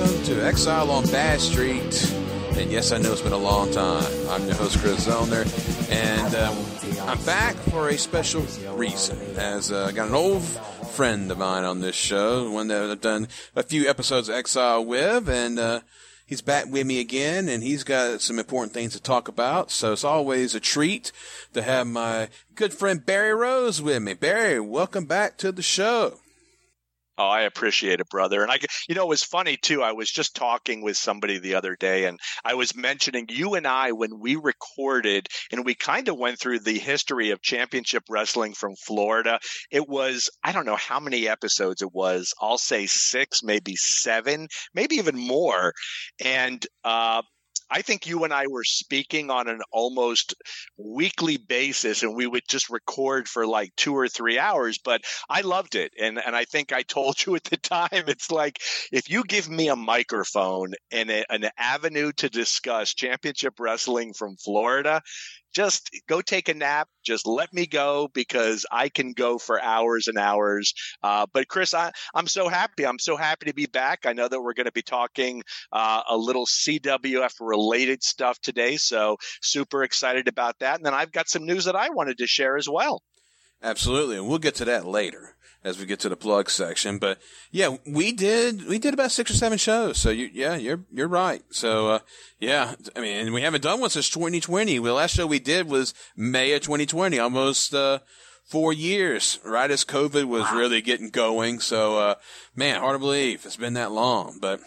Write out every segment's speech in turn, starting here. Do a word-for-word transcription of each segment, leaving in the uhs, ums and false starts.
welcome to Exile on Bad Street. And yes, I know it's been a long time. I'm your host, Chris Zellner, and um, I'm back for a special reason, as uh, I got an old friend of mine on this show, one that I've done a few episodes of Exile with, and uh, he's back with me again, and he's got some important things to talk about, so it's always a treat to have my good friend Barry Rose with me. Barry, welcome back to the show. Oh, I appreciate it, brother. And I, you know, it was funny too. I was just talking with somebody the other day, and I was mentioning you and I when we recorded, and we kind of went through the history of championship wrestling from Florida. It was, I don't know how many episodes it was. I'll say six, maybe seven, maybe even more. And, uh, I think you and I were speaking on an almost weekly basis, and we would just record for like two or three hours, but I loved it. And and I think I told you at the time, it's like, if you give me a microphone and a, an avenue to discuss championship wrestling from Florida, just go take a nap. Just let me go, because I can go for hours and hours. Uh, but Chris, I, I'm so happy. I'm so happy to be back. I know that we're going to be talking uh, a little C W F related stuff today. So super excited about that. And then I've got some news that I wanted to share as well. Absolutely. And we'll get to that later as we get to the plug section. But yeah, we did, we did about six or seven shows. So you, yeah, you're, you're right. So, uh, yeah, I mean, and we haven't done one since twenty twenty. The last show we did was May of twenty twenty, almost, uh, four years, right as COVID was wow. really getting going. So, uh, man, hard to believe it's been that long, but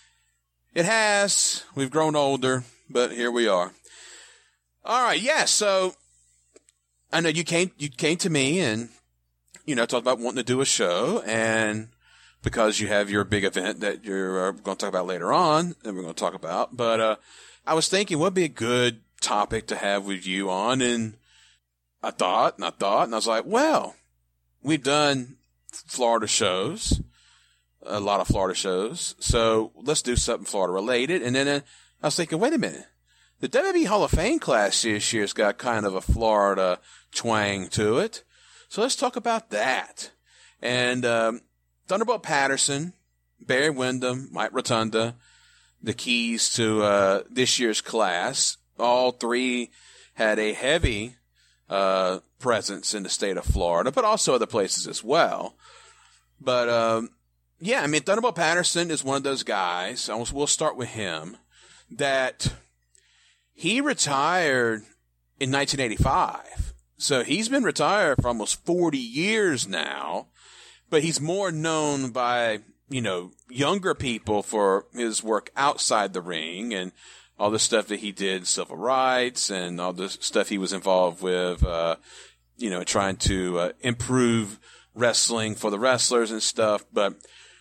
it has. We've grown older, but here we are. All right. Yeah. So I know you came, you came to me and, you know, talked about wanting to do a show, and because you have your big event that you're uh, going to talk about later on, that we're going to talk about. But uh, I was thinking what would be a good topic to have with you on, and I thought, and I thought, and I was like, well, we've done Florida shows, a lot of Florida shows, so let's do something Florida related. And then uh, I was thinking, wait a minute, the W W E Hall of Fame class this year's got kind of a Florida twang to it. So let's talk about that. And um, Thunderbolt Patterson, Barry Windham, Mike Rotunda, the keys to uh, this year's class. All three had a heavy uh, presence in the state of Florida, but also other places as well. But, um, yeah, I mean, Thunderbolt Patterson is one of those guys, we'll start with him, that he retired in nineteen eighty-five. So he's been retired for almost forty years now, but he's more known by, you know, younger people for his work outside the ring and all the stuff that he did, civil rights, and all the stuff he was involved with, uh, you know, trying to uh, improve wrestling for the wrestlers and stuff. But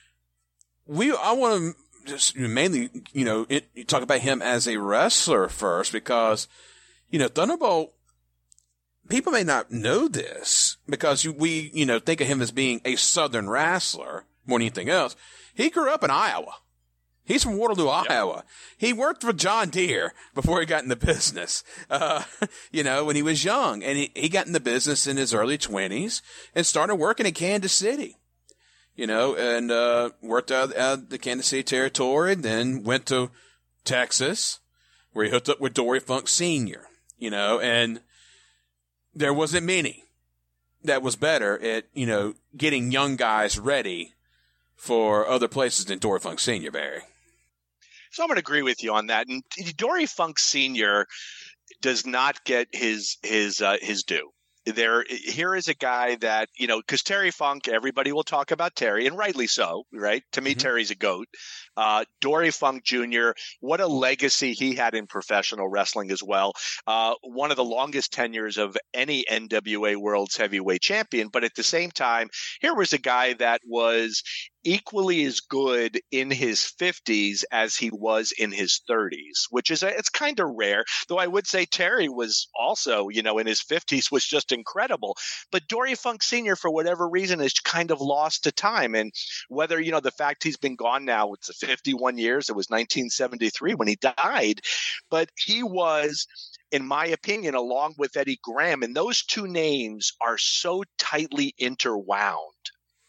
we, I want to just mainly, you know, it, talk about him as a wrestler first, because, you know, Thunderbolt, people may not know this because we, you know, think of him as being a Southern wrestler more than anything else. He grew up in Iowa. He's from Waterloo, yep. Iowa. He worked for John Deere before he got in the business, uh, you know, when he was young. And he, he got in the business in his early twenties and started working in Kansas City, you know, and uh, worked out of the Kansas City territory, and then went to Texas, where he hooked up with Dory Funk Senior, you know, and there wasn't many that was better at, you know, getting young guys ready for other places than Dory Funk Senior, Barry. So I'm going to agree with you on that. And Dory Funk Senior does not get his his uh, his due. There, here is a guy that, you know, because Terry Funk, everybody will talk about Terry, and rightly so, right? To me, mm-hmm. Terry's a GOAT. Uh, Dory Funk Junior, what a legacy he had in professional wrestling as well. Uh, one of the longest tenures of any N W A World's Heavyweight Champion. But at the same time, here was a guy that was equally as good in his fifties as he was in his thirties, which is, a, it's kind of rare. Though I would say Terry was also, you know, in his fifties was just incredible. But Dory Funk Senior, for whatever reason, is kind of lost to time. And whether, you know, the fact he's been gone now, it's fifty-one years, it was nineteen seventy-three when he died, but he was, in my opinion, along with Eddie Graham, and those two names are so tightly interwound.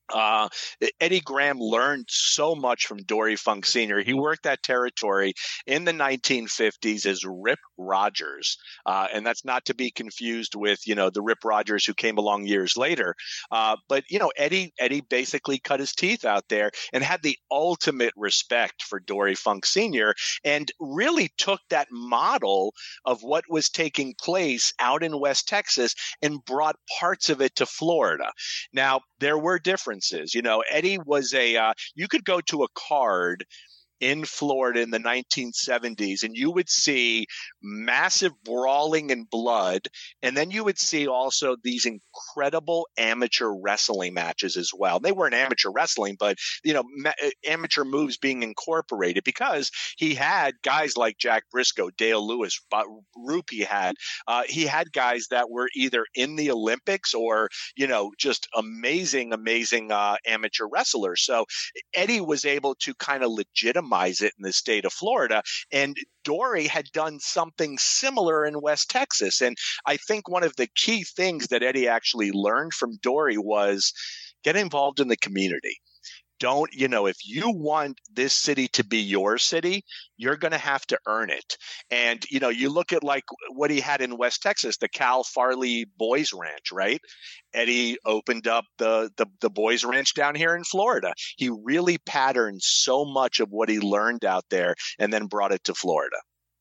Uh, Eddie Graham learned so much from Dory Funk Senior He worked that territory in the nineteen fifties as Rip Rogers. Uh, and that's not to be confused with, you know, the Rip Rogers who came along years later. Uh, but, you know, Eddie, Eddie basically cut his teeth out there and had the ultimate respect for Dory Funk Senior and really took that model of what was taking place out in West Texas and brought parts of it to Florida. Now, there were differences. You know, Eddie was a, uh, you could go to a card in Florida in the nineteen seventies and you would see massive brawling and blood. And then you would see also these incredible amateur wrestling matches as well. They weren't amateur wrestling, but, you know, ma- amateur moves being incorporated because he had guys like Jack Briscoe, Dale Lewis, Roop he had. Uh, he had guys that were either in the Olympics or, you know, just amazing, amazing uh, amateur wrestlers. So Eddie was able to kind of legitimize it in the state of Florida. And Dory had done something similar in West Texas. And I think one of the key things that Eddie actually learned from Dory was get involved in the community. Don't, you know, if you want this city to be your city, you're going to have to earn it. And, you know, you look at like what he had in West Texas, the Cal Farley Boys Ranch, right? Eddie opened up the, the, the Boys Ranch down here in Florida. He really patterned so much of what he learned out there and then brought it to Florida.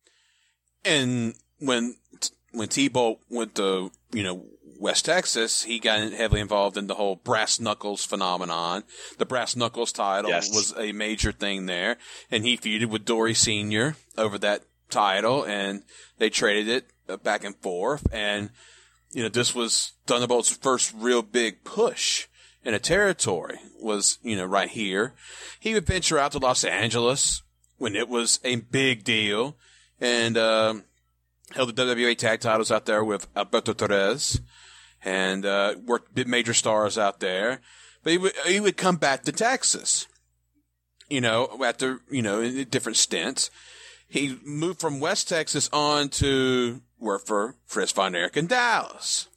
And when, when T-Bolt went to, you know, West Texas, he got heavily involved in the whole brass knuckles phenomenon. The brass knuckles title yes. was a major thing there, and he feuded with Dory Senior over that title, and they traded it back and forth. And you know, this was Thunderbolt's first real big push in a territory. Was you know right here. He would venture out to Los Angeles when it was a big deal, and uh, held the W W E tag titles out there with Alberto Torres. And uh, worked big major stars out there, but he would he would come back to Texas, you know, after you know in different stints. He moved from West Texas on to work for Fritz von Erich in Dallas,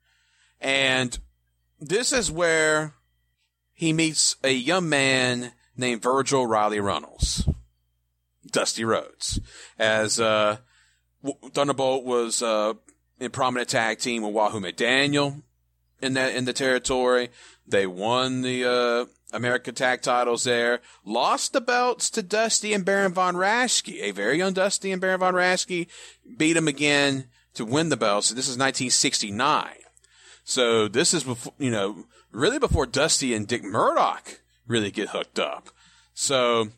and this is where he meets a young man named Virgil Riley Runnels, Dusty Rhodes, as uh, Thunderbolt was. Uh, in prominent tag team with Wahoo McDaniel in that, in the territory. They won the, uh, American tag titles there, lost the belts to Dusty and Baron Von Raschke. A very young Dusty and Baron Von Raschke beat him again to win the belts. This is nineteen sixty-nine. So this is before, you know, really before Dusty and Dick Murdoch really get hooked up. So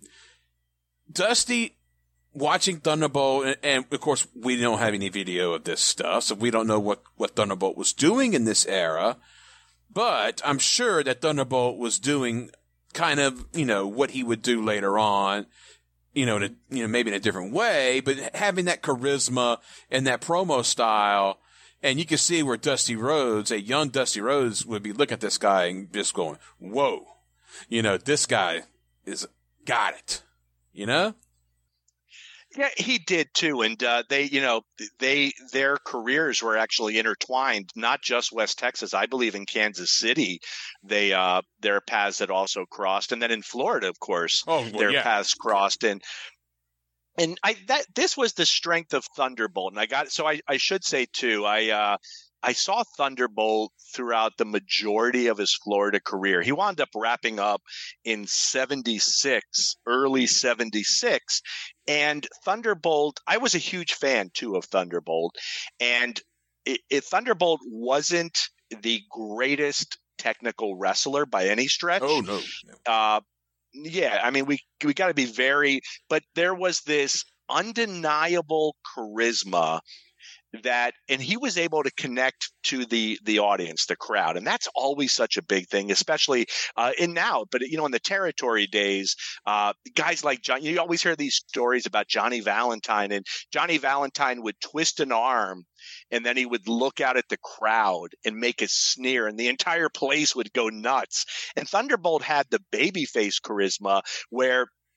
Dusty, watching Thunderbolt, and, and of course we don't have any video of this stuff, so we don't know what, what Thunderbolt was doing in this era, but I'm sure that Thunderbolt was doing kind of, you know, what he would do later on, you know, to, you know, maybe in a different way, but having that charisma and that promo style, and you can see where Dusty Rhodes, a young Dusty Rhodes, would be looking at this guy and just going, whoa, you know, this guy is got it, you know? Yeah, he did too, and uh, they, you know, they their careers were actually intertwined. Not just West Texas, I believe in Kansas City, they uh, their paths had also crossed, and then in Florida, of course, oh, well, their yeah. paths crossed. And and I that this was the strength of Thunderbolt, and I got so I, I should say too, I. Uh, I saw Thunderbolt throughout the majority of his Florida career. He wound up wrapping up in seventy-six, early seventy-six. And Thunderbolt, I was a huge fan, too, of Thunderbolt. And it, it, Thunderbolt wasn't the greatest technical wrestler by any stretch. Oh, no. Uh, yeah, I mean, we we got to be very – but there was this undeniable charisma that, and he was able to connect to the the audience, the crowd, and that's always such a big thing, especially uh, in now. But you know, in the territory days, uh, guys like John, you always hear these stories about Johnny Valentine, and Johnny Valentine would twist an arm, and then he would look out at the crowd and make a sneer, and the entire place would go nuts. And Thunderbolt had the babyface charisma where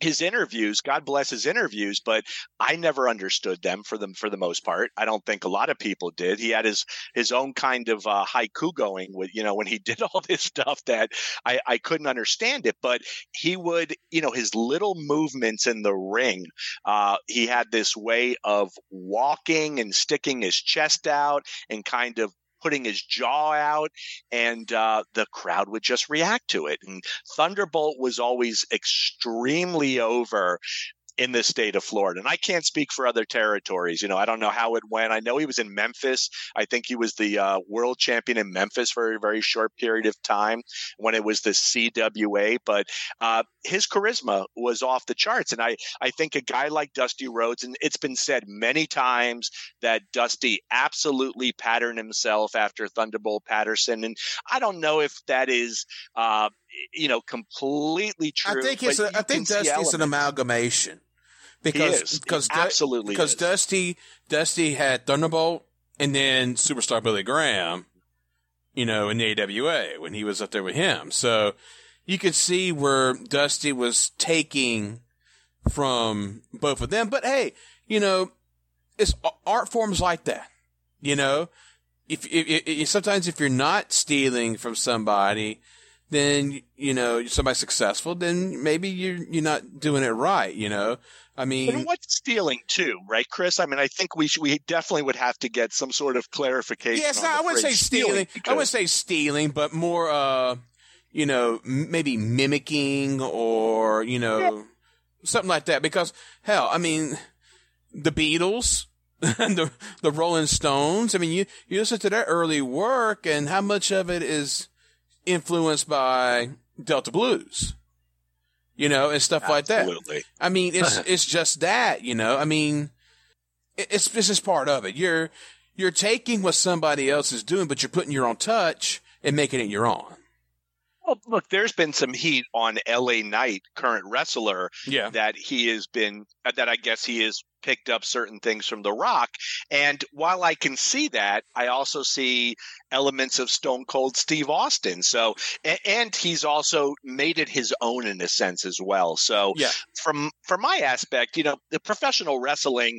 his interviews, God bless his interviews, but I never understood them for them for the most part. I don't think a lot of people did. He had his his own kind of uh, haiku going with, you know, when he did all this stuff that I, I couldn't understand it. But he would, you know, his little movements in the ring. Uh, he had this way of walking and sticking his chest out and kind of putting his jaw out, and uh, the crowd would just react to it. And Thunderbolt was always extremely over in the state of Florida. And I can't speak for other territories. You know, I don't know how it went. I know he was in Memphis. I think he was the uh, world champion in Memphis for a very short period of time when it was the C W A. But uh, his charisma was off the charts. And I, I think a guy like Dusty Rhodes, and it's been said many times that Dusty absolutely patterned himself after Thunderbolt Patterson. And I don't know if that is uh, you know, completely true. I think it's a, I think Dusty's an amalgamation because because Du- absolutely because is. Dusty Dusty had Thunderbolt and then Superstar Billy Graham, you know, in the A W A when he was up there with him. So you could see where Dusty was taking from both of them. But hey, you know, it's art forms like that. You know, if, if, if sometimes if you're not stealing from somebody, then, you know, somebody's successful, then maybe you're, you're not doing it right, you know? I mean. And what's stealing too, right, Chris? I mean, I think we should, we definitely would have to get some sort of clarification. Yes, on I wouldn't say stealing. stealing I wouldn't say stealing, but more, uh, you know, m- maybe mimicking or, you know, yeah. something like that. Because, hell, I mean, the Beatles and the, the Rolling Stones, I mean, you, you listen to their early work and how much of it is influenced by Delta Blues, you know, and stuff Absolutely. like that. I mean, it's it's just that, you know. I mean, it's this is part of it. You're you're taking what somebody else is doing, but you're putting your own touch and making it your own. Well, look, there's been some heat on L A Knight, current wrestler, yeah. that he has been that I guess he has picked up certain things from The Rock. And while I can see that, I also see elements of Stone Cold Steve Austin. So, and he's also made it his own in a sense as well. So yeah. from, from my aspect, you know, the professional wrestling,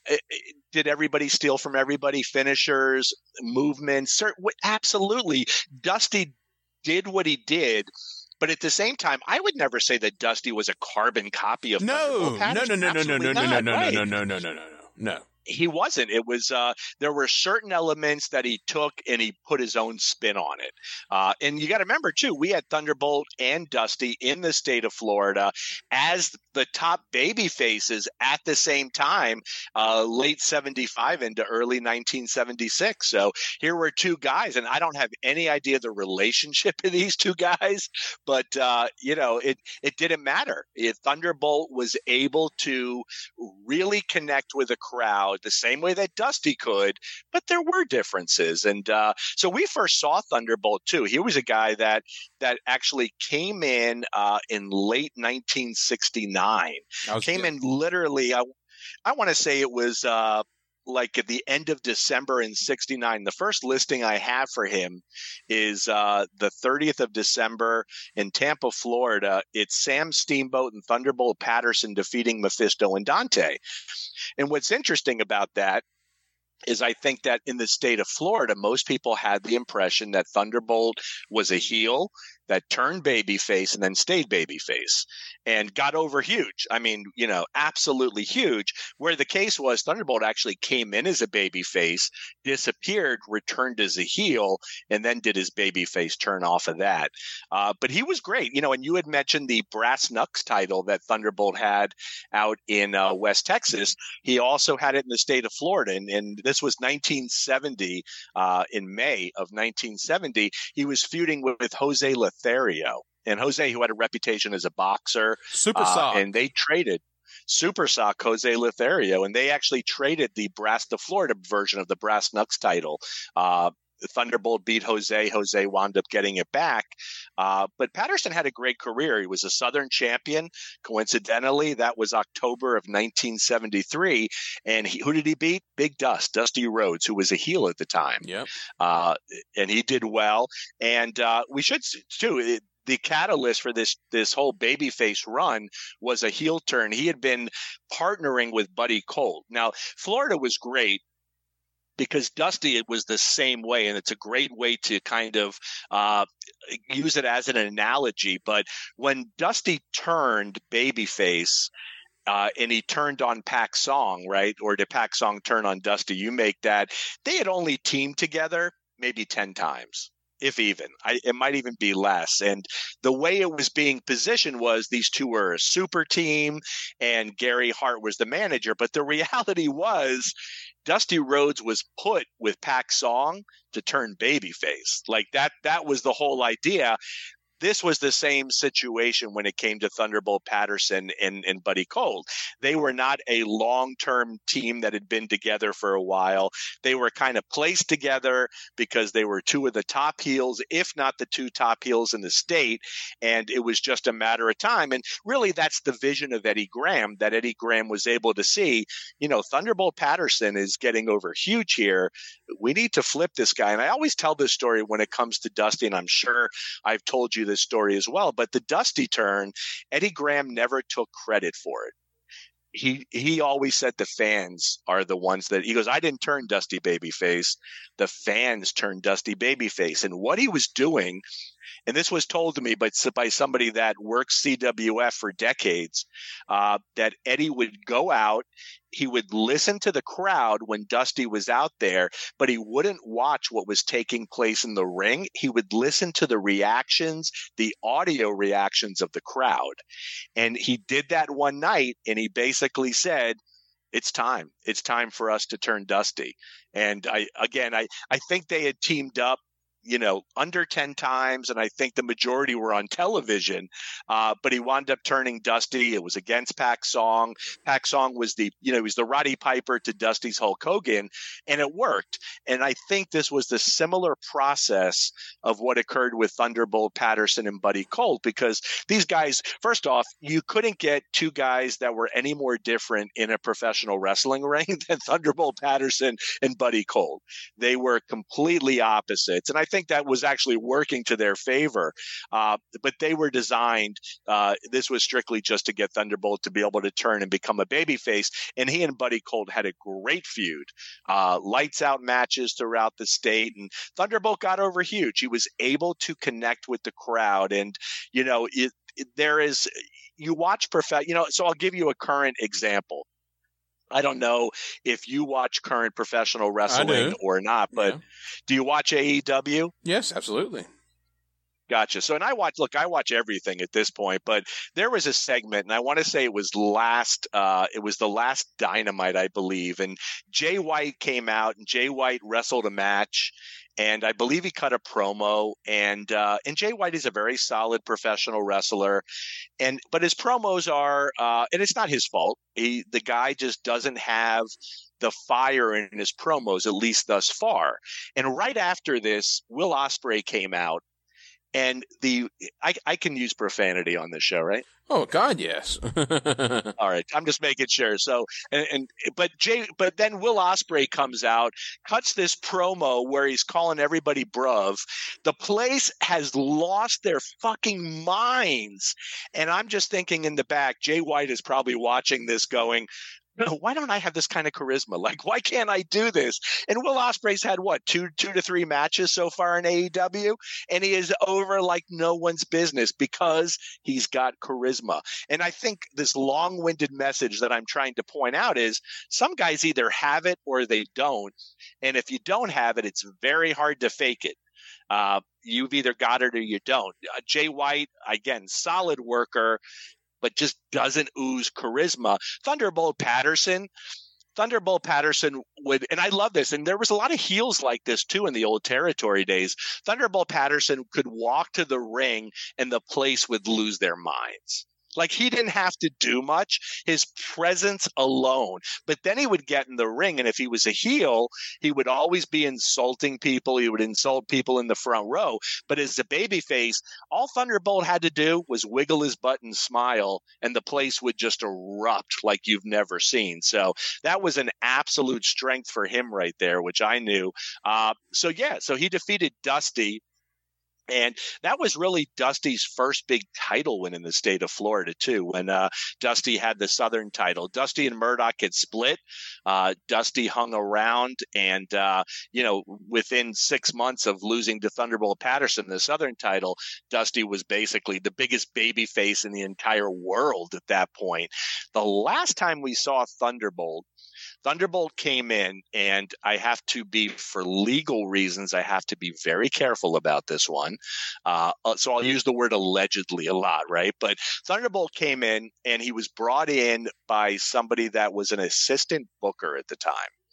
did everybody steal from everybody? Finishers, movements? Absolutely. Dusty did what he did. But at the same time, I would never say that Dusty was a carbon copy of no, no, no, no, no, no, no, no, no, no, no, right. no, no, no, no, no, no, no. He wasn't. It was uh, there were certain elements that he took and he put his own spin on it. Uh, and you got to remember too, we had Thunderbolt and Dusty in the state of Florida as the top baby faces at the same time, uh, late seventy-five into early nineteen seventy-six. So here were two guys, and I don't have any idea the relationship of these two guys, but uh, you know, it it didn't matter. It, Thunderbolt was able to really connect with a crowd the same way that Dusty could, but there were differences. And uh, so we first saw Thunderbolt too. He was a guy that that actually came in uh, in late nineteen sixty-nine. Came good. in literally, I, I want to say it was uh, like at the end of December in sixty-nine. The first listing I have for him is uh, the thirtieth of December in Tampa, Florida. It's Sam Steamboat and Thunderbolt Patterson defeating Mephisto and Dante. And what's interesting about that is I think that in the state of Florida, most people had the impression that Thunderbolt was a heel that turned babyface and then stayed babyface and got over huge. I mean, you know, absolutely huge. Where the case was, Thunderbolt actually came in as a babyface, disappeared, returned as a heel, and then did his babyface turn off of that. Uh, but he was great, you know. And you had mentioned the Brass Knucks title that Thunderbolt had out in uh, West Texas. He also had it in the state of Florida, and, and this was nineteen seventy. Uh, in May of nineteen seventy, he was feuding with, with Jose Lothario. And Jose, who had a reputation as a boxer, Super sock. Uh, and they traded Super Sock Jose Lothario, and they actually traded the Brass, the Florida version of the Brass Knucks title. Uh, Thunderbolt beat Jose. Jose wound up getting it back. Uh, but Patterson had a great career. He was a Southern champion. Coincidentally, that was October of nineteen seventy-three. And he, who did he beat? Big Dust, Dusty Rhodes, who was a heel at the time. Yep. Uh, and he did well. And uh, we should, too, it, the catalyst for this this whole babyface run was a heel turn. He had been partnering with Buddy Colt. Now, Florida was great because Dusty, it was the same way, and it's a great way to kind of uh, use it as an analogy. But when Dusty turned babyface, Uh, and he turned on Pac Song, right? Or did Pac Song turn on Dusty? You make that. They had only teamed together maybe ten times, if even. I, it might even be less. And the way it was being positioned was these two were a super team, and Gary Hart was the manager. But the reality was Dusty Rhodes was put with Pac Song to turn babyface. Like that, that was the whole idea. This was the same situation when it came to Thunderbolt Patterson and, and Buddy Colt. They were not a long-term team that had been together for a while. They were kind of placed together because they were two of the top heels, if not the two top heels in the state, and it was just a matter of time. And really, that's the vision of Eddie Graham, that Eddie Graham was able to see, you know, Thunderbolt Patterson is getting over huge here. We need to flip this guy. And I always tell this story when it comes to Dusty, and I'm sure I've told you this story as well, but the Dusty turn, Eddie Graham never took credit for it. He he always said the fans are the ones that, he goes, I didn't turn Dusty babyface. The fans turned Dusty babyface. And what he was doing, and this was told to me by, by somebody that worked C W F for decades, uh, that Eddie would go out, he would listen to the crowd when Dusty was out there, but he wouldn't watch what was taking place in the ring. He would listen to the reactions, the audio reactions of the crowd. And he did that one night, and he basically said, it's time. It's time for us to turn Dusty. And I, again, I, I think they had teamed up, you know, under ten times, and I think the majority were on television, uh, but he wound up turning Dusty. It was against Pac Song. Pac Song was the, you know, he was the Roddy Piper to Dusty's Hulk Hogan, and it worked. And I think this was the similar process of what occurred with Thunderbolt Patterson and Buddy Colt, because these guys, first off, you couldn't get two guys that were any more different in a professional wrestling ring than Thunderbolt Patterson and Buddy Colt. They were completely opposites, and I think that was actually working to their favor. Uh, but they were designed, uh, this was strictly just to get Thunderbolt to be able to turn and become a babyface. And he and Buddy Colt had a great feud, uh, lights out matches throughout the state. And Thunderbolt got over huge. He was able to connect with the crowd. And, you know, it, it, there is, you watch, prof- you know, so I'll give you a current example. I don't know if you watch current professional wrestling or not, but yeah. Do you watch A E W? Yes, absolutely. Gotcha. So, and I watch, look, I watch everything at this point, but there was a segment, and I want to say it was last, uh, it was the last Dynamite, I believe. And Jay White came out, and Jay White wrestled a match, and I believe he cut a promo. And uh, and Jay White is a very solid professional wrestler, and but his promos are, uh, and it's not his fault. He, the guy just doesn't have the fire in his promos, at least thus far. And right after this, Will Ospreay came out. And the I, I can use profanity on this show, right? Oh God, yes. All right, I'm just making sure. So, and, and but Jay, but then Will Ospreay comes out, cuts this promo where he's calling everybody bruv. The place has lost their fucking minds, and I'm just thinking in the back, Jay White is probably watching this, going, why don't I have this kind of charisma? Like, why can't I do this? And Will Ospreay's had what, two, two to three matches so far in A E W, and he is over like no one's business because he's got charisma. And I think this long-winded message that I'm trying to point out is some guys either have it or they don't. And if you don't have it, it's very hard to fake it. Uh, you've either got it or you don't. Uh, Jay White, again, solid worker, but just doesn't ooze charisma. Thunderbolt Patterson, Thunderbolt Patterson would, and I love this, and there was a lot of heels like this too in the old territory days. Thunderbolt Patterson could walk to the ring and the place would lose their minds. Like, he didn't have to do much, his presence alone. But then he would get in the ring, and if he was a heel, he would always be insulting people. He would insult people in the front row. But as a babyface, all Thunderbolt had to do was wiggle his butt and smile, and the place would just erupt like you've never seen. So that was an absolute strength for him right there, which I knew. Uh, so, yeah, so he defeated Dusty. And that was really Dusty's first big title win in the state of Florida, too, when uh, Dusty had the Southern title. Dusty and Murdoch had split. Uh, Dusty hung around, and, uh, you know, within six months of losing to Thunderbolt Patterson, the Southern title, Dusty was basically the biggest baby face in the entire world at that point. The last time we saw Thunderbolt, Thunderbolt came in, and I have to be, for legal reasons, I have to be very careful about this one. Uh, so I'll use the word allegedly a lot, right? But Thunderbolt came in, and he was brought in by somebody that was an assistant booker at the time.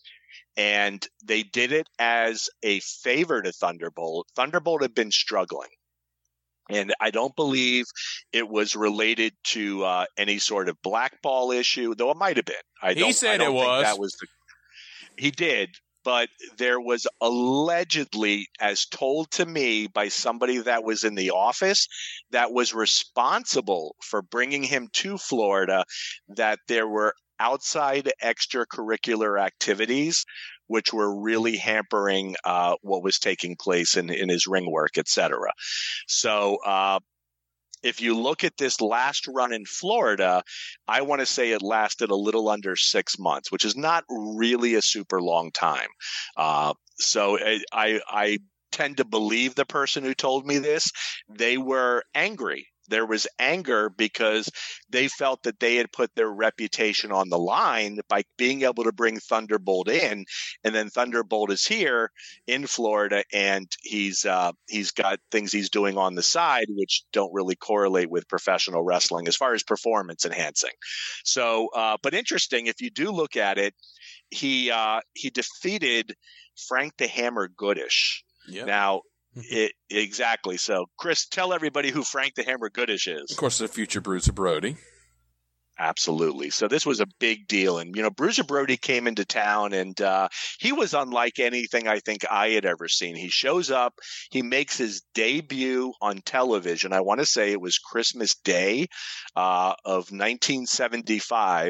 And they did it as a favor to Thunderbolt. Thunderbolt had been struggling. And I don't believe it was related to uh, any sort of blackball issue, though it might have been. I he don't, said I don't it think was. That was the, he did, but there was allegedly, as told to me by somebody that was in the office that was responsible for bringing him to Florida, that there were outside extracurricular activities which were really hampering uh, what was taking place in, in his ring work, et cetera. So uh, if you look at this last run in Florida, I want to say it lasted a little under six months, which is not really a super long time. Uh, so I, I tend to believe the person who told me this. They were angry. There was anger because they felt that they had put their reputation on the line by being able to bring Thunderbolt in, and then Thunderbolt is here in Florida, and he's uh, he's got things he's doing on the side which don't really correlate with professional wrestling as far as performance enhancing. So, uh, but interesting, if you do look at it, he uh, he defeated Frank the Hammer Goodish. Yep. Now. It, exactly. So, Chris, tell everybody who Frank the Hammer Goodish is. Of course, the future Bruiser Brody. Absolutely. So this was a big deal. And, you know, Bruiser Brody came into town, and uh, he was unlike anything I think I had ever seen. He shows up. He makes his debut on television. I want to say it was Christmas Day uh, of nineteen seventy-five.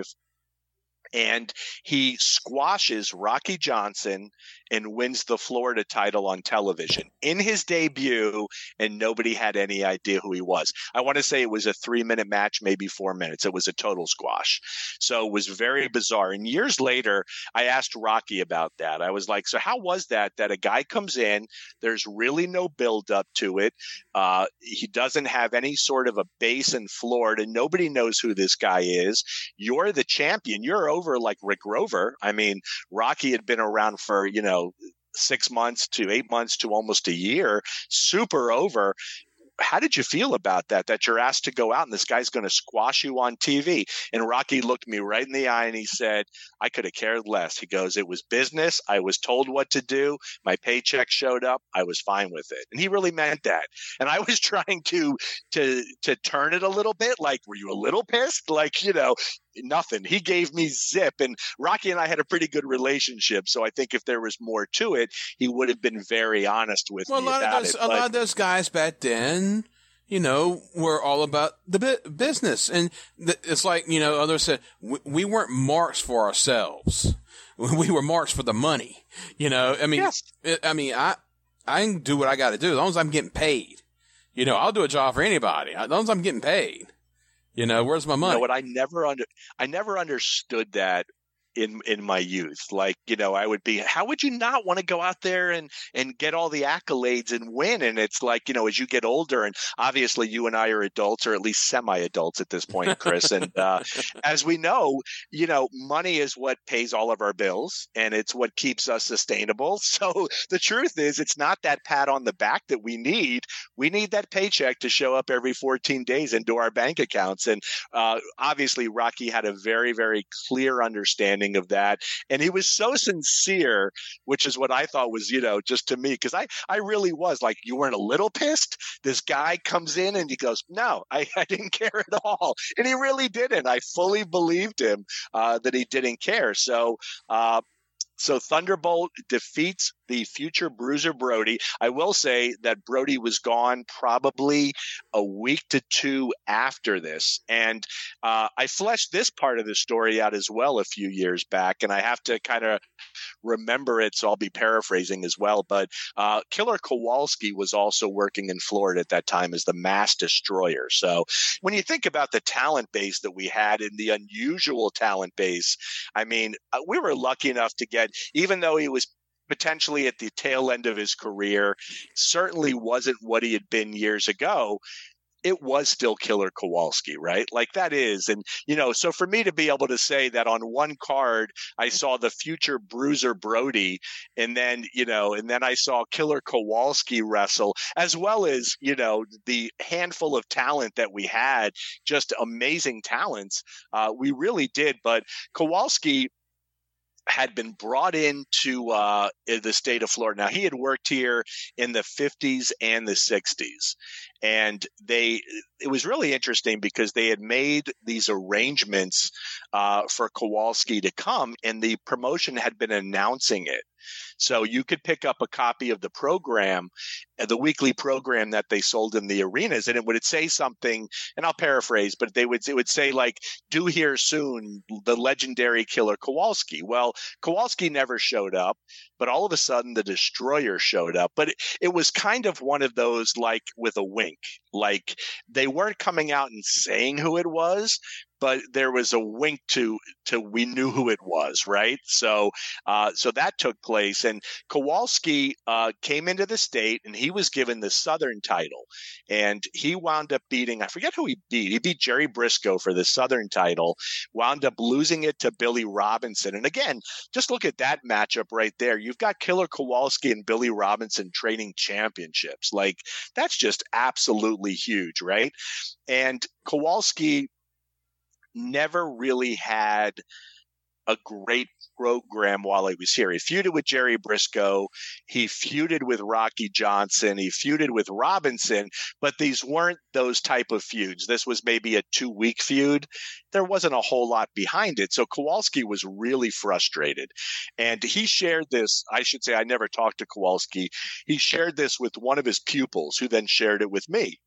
And he squashes Rocky Johnson and wins the Florida title on television in his debut, and nobody had any idea who he was. I want to say it was a three-minute match, maybe four minutes. It was a total squash. So it was very bizarre. And years later, I asked Rocky about that. I was like, so how was that, that a guy comes in, there's really no build-up to it. Uh, he doesn't have any sort of a base in Florida. Nobody knows who this guy is. You're the champion. You're over like Rick Rover. I mean, Rocky had been around for, you know, six months to eight months to almost a year, super over. How did you feel about that, that you're asked to go out and this guy's going to squash you on T V? And Rocky looked me right in the eye and he said, I could have cared less. He goes, it was business. I was told what to do. My paycheck showed up. I was fine with it. And he really meant that. And I was trying to, to, to turn it a little bit. Like, were you a little pissed? Like, you know, nothing. He gave me zip, and Rocky and I had a pretty good relationship. So I think if there was more to it, he would have been very honest with well, me a lot about of those, it. A but, lot of those guys back then, you know, were all about the bu- business. And th- it's like, you know, others said, we, we weren't marks for ourselves. We were marks for the money. You know, I mean, yes. I mean, I, I can do what I got to do as long as I'm getting paid. You know, I'll do a job for anybody as long as I'm getting paid. You know, where's my money? You know what? I never under, I never understood that in in my youth. Like, you know, I would be, how would you not want to go out there and and get all the accolades and win? And it's like, you know, as you get older, and obviously you and I are adults, or at least semi-adults at this point, Chris. And uh, as we know, you know, money is what pays all of our bills, and it's what keeps us sustainable. So the truth is, it's not that pat on the back that we need. We need that paycheck to show up every fourteen days into our bank accounts. And uh, obviously, Rocky had a very, very clear understanding of that. And he was so sincere, which is what I thought was, you know, just to me, because I, I really was like, you weren't a little pissed? This guy comes in and he goes, no, I, I didn't care at all. And he really didn't. I fully believed him uh, that he didn't care. So, uh, So Thunderbolt defeats the future Bruiser Brody. I will say that Brody was gone probably a week to two after this. And uh, I fleshed this part of the story out as well a few years back, and I have to kind of remember it, so I'll be paraphrasing as well. But uh, Killer Kowalski was also working in Florida at that time as the Mass Destroyer. So when you think about the talent base that we had and the unusual talent base, I mean, we were lucky enough to get, even though he was potentially at the tail end of his career, certainly wasn't what he had been years ago, it was still Killer Kowalski, right? Like that is. And, you know, so for me to be able to say that on one card, I saw the future Bruiser Brody, and then, you know, and then I saw Killer Kowalski wrestle, as well as, you know, the handful of talent that we had, just amazing talents. Uh, we really did. But Kowalski had been brought into uh, the state of Florida. Now, he had worked here in the fifties and the sixties. And they, it was really interesting because they had made these arrangements uh, for Kowalski to come, and the promotion had been announcing it. So you could pick up a copy of the program, the weekly program that they sold in the arenas, and it would say something, and I'll paraphrase, but they would, it would say like, "Do here soon, the legendary Killer Kowalski." Well, Kowalski never showed up, but all of a sudden the Destroyer showed up. But it, it was kind of one of those, like with a wink, like they weren't coming out and saying who it was, but there was a wink to, to we knew who it was, right? So, uh, so that took place, and Kowalski uh, came into the state, and he was given the Southern title, and he wound up beating, I forget who he beat. He beat Jerry Briscoe for the Southern title, wound up losing it to Billy Robinson. And again, just look at that matchup right there. You've got Killer Kowalski and Billy Robinson trading championships. Like, that's just absolutely huge, right? And Kowalski never really had a great program while he was here. He feuded with Jerry Briscoe. He feuded with Rocky Johnson. He feuded with Robinson, but these weren't those type of feuds. This was maybe a two-week feud. There wasn't a whole lot behind it. So Kowalski was really frustrated. And he shared this, I should say, I never talked to Kowalski. He shared this with one of his pupils, who then shared it with me.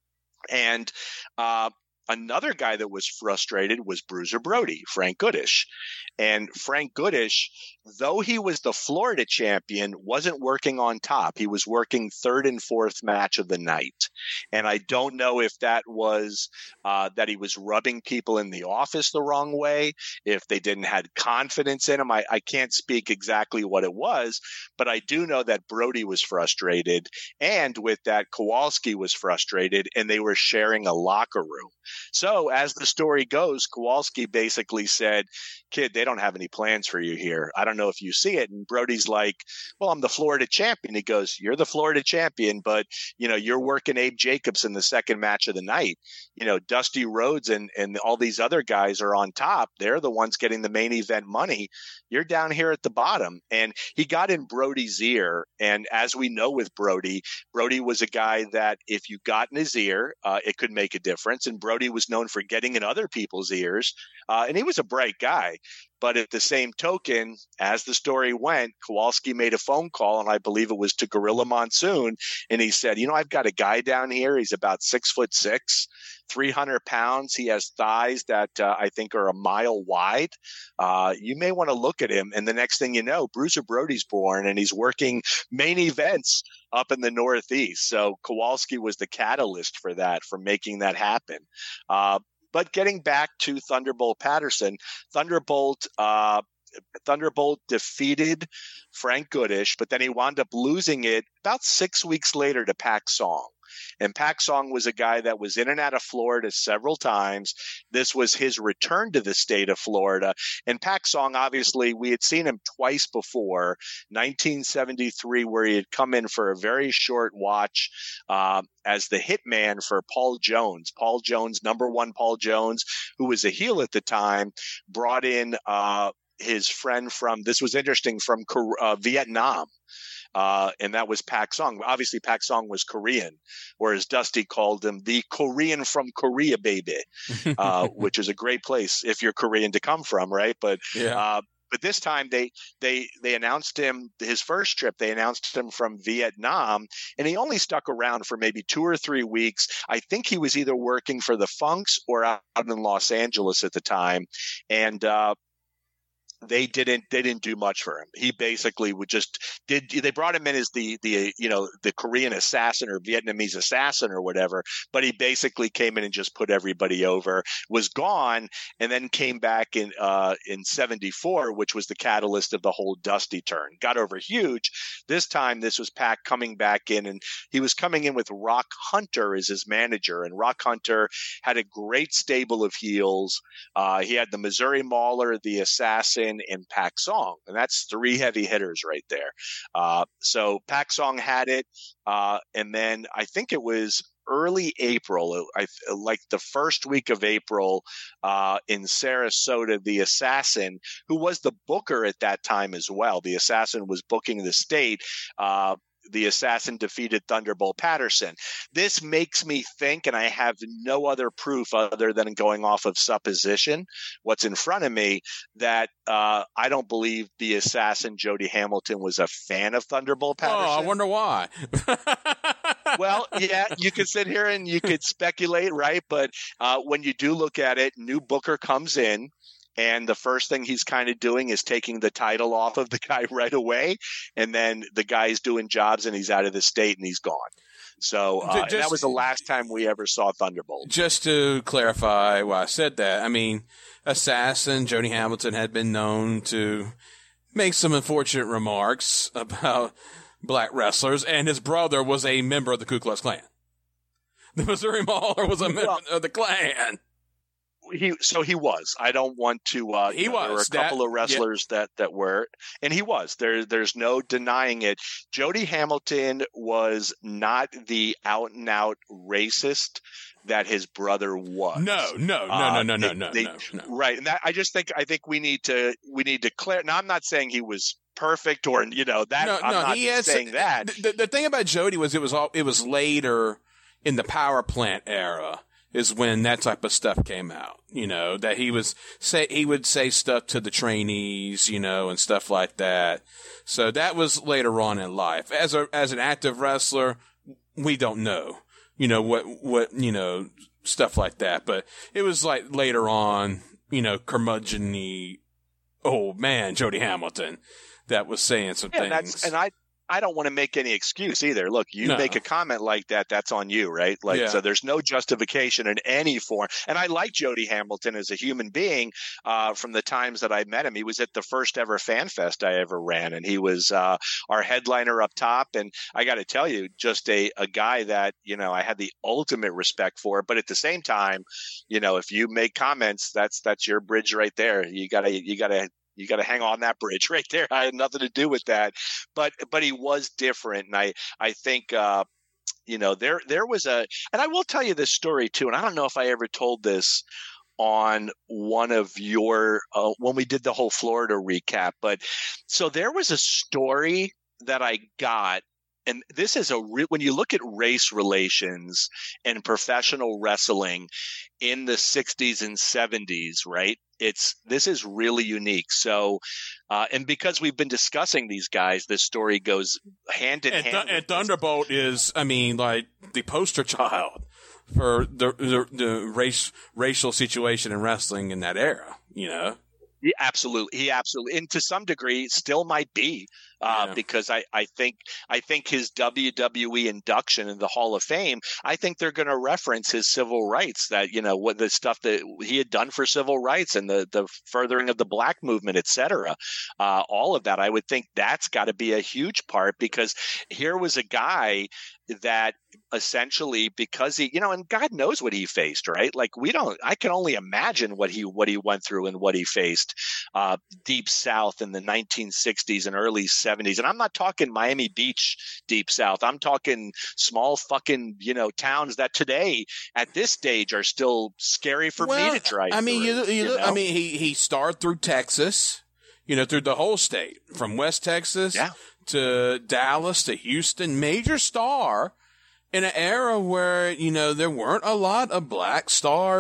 And uh, another guy that was frustrated was Bruiser Brody, Frank Goodish. And Frank Goodish, though he was the Florida champion, wasn't working on top. He was working third and fourth match of the night. And I don't know if that was uh, that he was rubbing people in the office the wrong way, if they didn't have confidence in him. I, I can't speak exactly what it was, but I do know that Brody was frustrated. And with that, Kowalski was frustrated, and they were sharing a locker room. So as the story goes, Kowalski basically said, "Kid, they don't have any plans for you here. I don't know if you see it." And Brody's like, "Well, I'm the Florida champion." He goes, "You're the Florida champion, but you know, you're working Abe Jacobs in the second match of the night. You know, Dusty Rhodes and, and all these other guys are on top. They're the ones getting the main event money. You're down here at the bottom." And he got in Brody's ear. And as we know with Brody, Brody was a guy that if you got in his ear, uh, it could make a difference. And Brody was known for getting in other people's ears. Uh, and he was a bright guy. But at the same token, as the story went, Kowalski made a phone call, and I believe it was to Gorilla Monsoon. And he said, "You know, I've got a guy down here. He's about six foot six, three hundred pounds. He has thighs that uh, I think are a mile wide. Uh, you may want to look at him." And the next thing you know, Bruiser Brody's born, and he's working main events up in the Northeast. So Kowalski was the catalyst for that, for making that happen. Uh, But getting back to Thunderbolt Patterson, Thunderbolt uh, Thunderbolt defeated Frank Goodish, but then he wound up losing it about six weeks later to Pak Song. And Pak Song was a guy that was in and out of Florida several times. This was his return to the state of Florida. And Pak Song, obviously, we had seen him twice before, nineteen seventy-three, where he had come in for a very short watch uh, as the hitman for Paul Jones. Paul Jones, number one Paul Jones, who was a heel at the time, brought in uh, his friend from, this was interesting, from uh, Vietnam. Uh, and that was Pak Song. Obviously, Pak Song was Korean, or as Dusty called him, the Korean from Korea, baby, uh, which is a great place if you're Korean to come from, right? But yeah. uh, But this time they they they announced him his first trip. They announced him from Vietnam, and he only stuck around for maybe two or three weeks. I think he was either working for the Funks or out in Los Angeles at the time, and uh, they didn't they didn't do much for him. He basically would just did they brought him in as the the you know the Korean assassin or Vietnamese assassin or whatever, but he basically came in and just put everybody over, was gone, and then came back in uh in seventy-four, which was the catalyst of the whole Dusty turn. Got over huge. This time this was Pac coming back in, and he was coming in with Rock Hunter as his manager, and Rock Hunter had a great stable of heels. Uh, he had the Missouri Mauler, the Assassin, and Pac Song, and that's three heavy hitters right there. Uh, so Pac Song had it, uh, and then I think it was early April, I, like the first week of April, uh, in Sarasota, the Assassin, who was the booker at that time as well, the Assassin was booking the state. Uh, the Assassin defeated Thunderbolt Patterson. This makes me think, and I have no other proof other than going off of supposition, what's in front of me, that uh, I don't believe the Assassin, Jody Hamilton, was a fan of Thunderbolt Patterson. Oh, I wonder why. Well, yeah, you could sit here and you could speculate, right? But uh, when you do look at it, new booker comes in, and the first thing he's kind of doing is taking the title off of the guy right away. And then the guy's doing jobs and he's out of the state and he's gone. So uh, just, that was the last time we ever saw Thunderbolt. Just to clarify why I said that, I mean, Assassin, Jody Hamilton had been known to make some unfortunate remarks about black wrestlers, and his brother was a member of the Ku Klux Klan. The Missouri Mauler was a member well, of the Klan. He so he was. I don't want to. Uh, he you know, was. There were a couple that, of wrestlers yeah. that that were, and he was. There, there's no denying it. Jody Hamilton was not the out and out racist that his brother was. No, no, no, uh, no, no, they, no, they, no, no. Right, and that, I just think I think we need to we need to clear. Now, I'm not saying he was perfect or you know that. No, I'm no, not he has, saying that. The, the thing about Jody was it was all it was later in the power plant era. Is when that type of stuff came out, you know, that he was say, he would say stuff to the trainees, you know, and stuff like that. So that was later on in life. As a, as an active wrestler, we don't know, you know, what, what, you know, stuff like that. But it was like later on, you know, curmudgeon-y old man, Jody Hamilton, that was saying some yeah, things. That's, and I, I don't want to make any excuse either. Look, you no. make a comment like that, that's on you, right? Like, yeah. So there's no justification in any form. And I like Jody Hamilton as a human being uh, from the times that I met him. He was at the first ever Fan Fest I ever ran, and he was uh, our headliner up top. And I got to tell you, just a, a guy that, you know, I had the ultimate respect for. But at the same time, you know, if you make comments, that's that's your bridge right there. You gotta you gotta. You got to hang on that bridge right there. I had nothing to do with that, but but he was different, and I I think uh, you know there there was a, and I will tell you this story too, and I don't know if I ever told this on one of your uh, when we did the whole Florida recap, but so there was a story that I got. And this is a re- when you look at race relations and professional wrestling in the sixties and seventies, right? It's this is really unique. So, uh, and because we've been discussing these guys, this story goes hand in and hand. Th- and Thunderbolt is, I mean, like the poster child for the the, the race racial situation in wrestling in that era. You know. He absolutely, he absolutely, and to some degree, still might be uh, yeah. because I, I think I think his W W E induction in the Hall of Fame, I think they're going to reference his civil rights, that you know what the stuff that he had done for civil rights and the the furthering of the black movement, et cetera. Uh, all of that, I would think that's got to be a huge part, because here was a guy that essentially, because he, you know, and God knows what he faced, right? Like we don't, I can only imagine what he, what he went through and what he faced uh, deep South in the nineteen sixties and early seventies. And I'm not talking Miami Beach deep South. I'm talking small fucking, you know, towns that today at this stage are still scary for well, me to try. I mean, through, you, you you look, know? I mean, he, he starred through Texas, you know, through the whole state, from West Texas yeah. to Dallas to Houston, major star in an era where, you know, there weren't a lot of black stars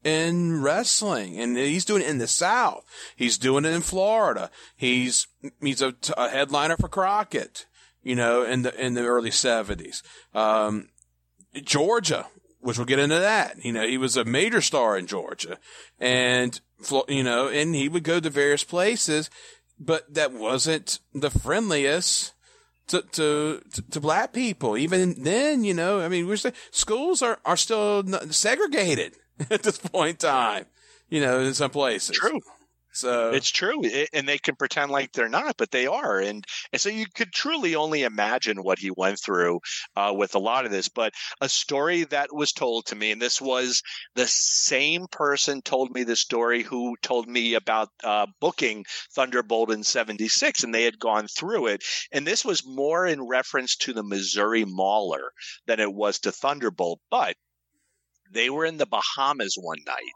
in wrestling, and he's doing it in the South. He's doing it in Florida. He's he's a, a headliner for Crockett, you know, in the in the early seventies. Um, Georgia, which we'll get into that. You know, he was a major star in Georgia, and you know, and he would go to various places, but that wasn't the friendliest to to to black people. Even then, you know, I mean, we're saying schools are are still segregated at this point in time, you know, in some places. True. So it's true. It, and they can pretend like they're not, but they are. And, and so you could truly only imagine what he went through uh, with a lot of this. But a story that was told to me, and this was the same person told me the story who told me about uh, booking Thunderbolt in seventy-six, and they had gone through it. And this was more in reference to the Missouri Mauler than it was to Thunderbolt. But they were in the Bahamas one night,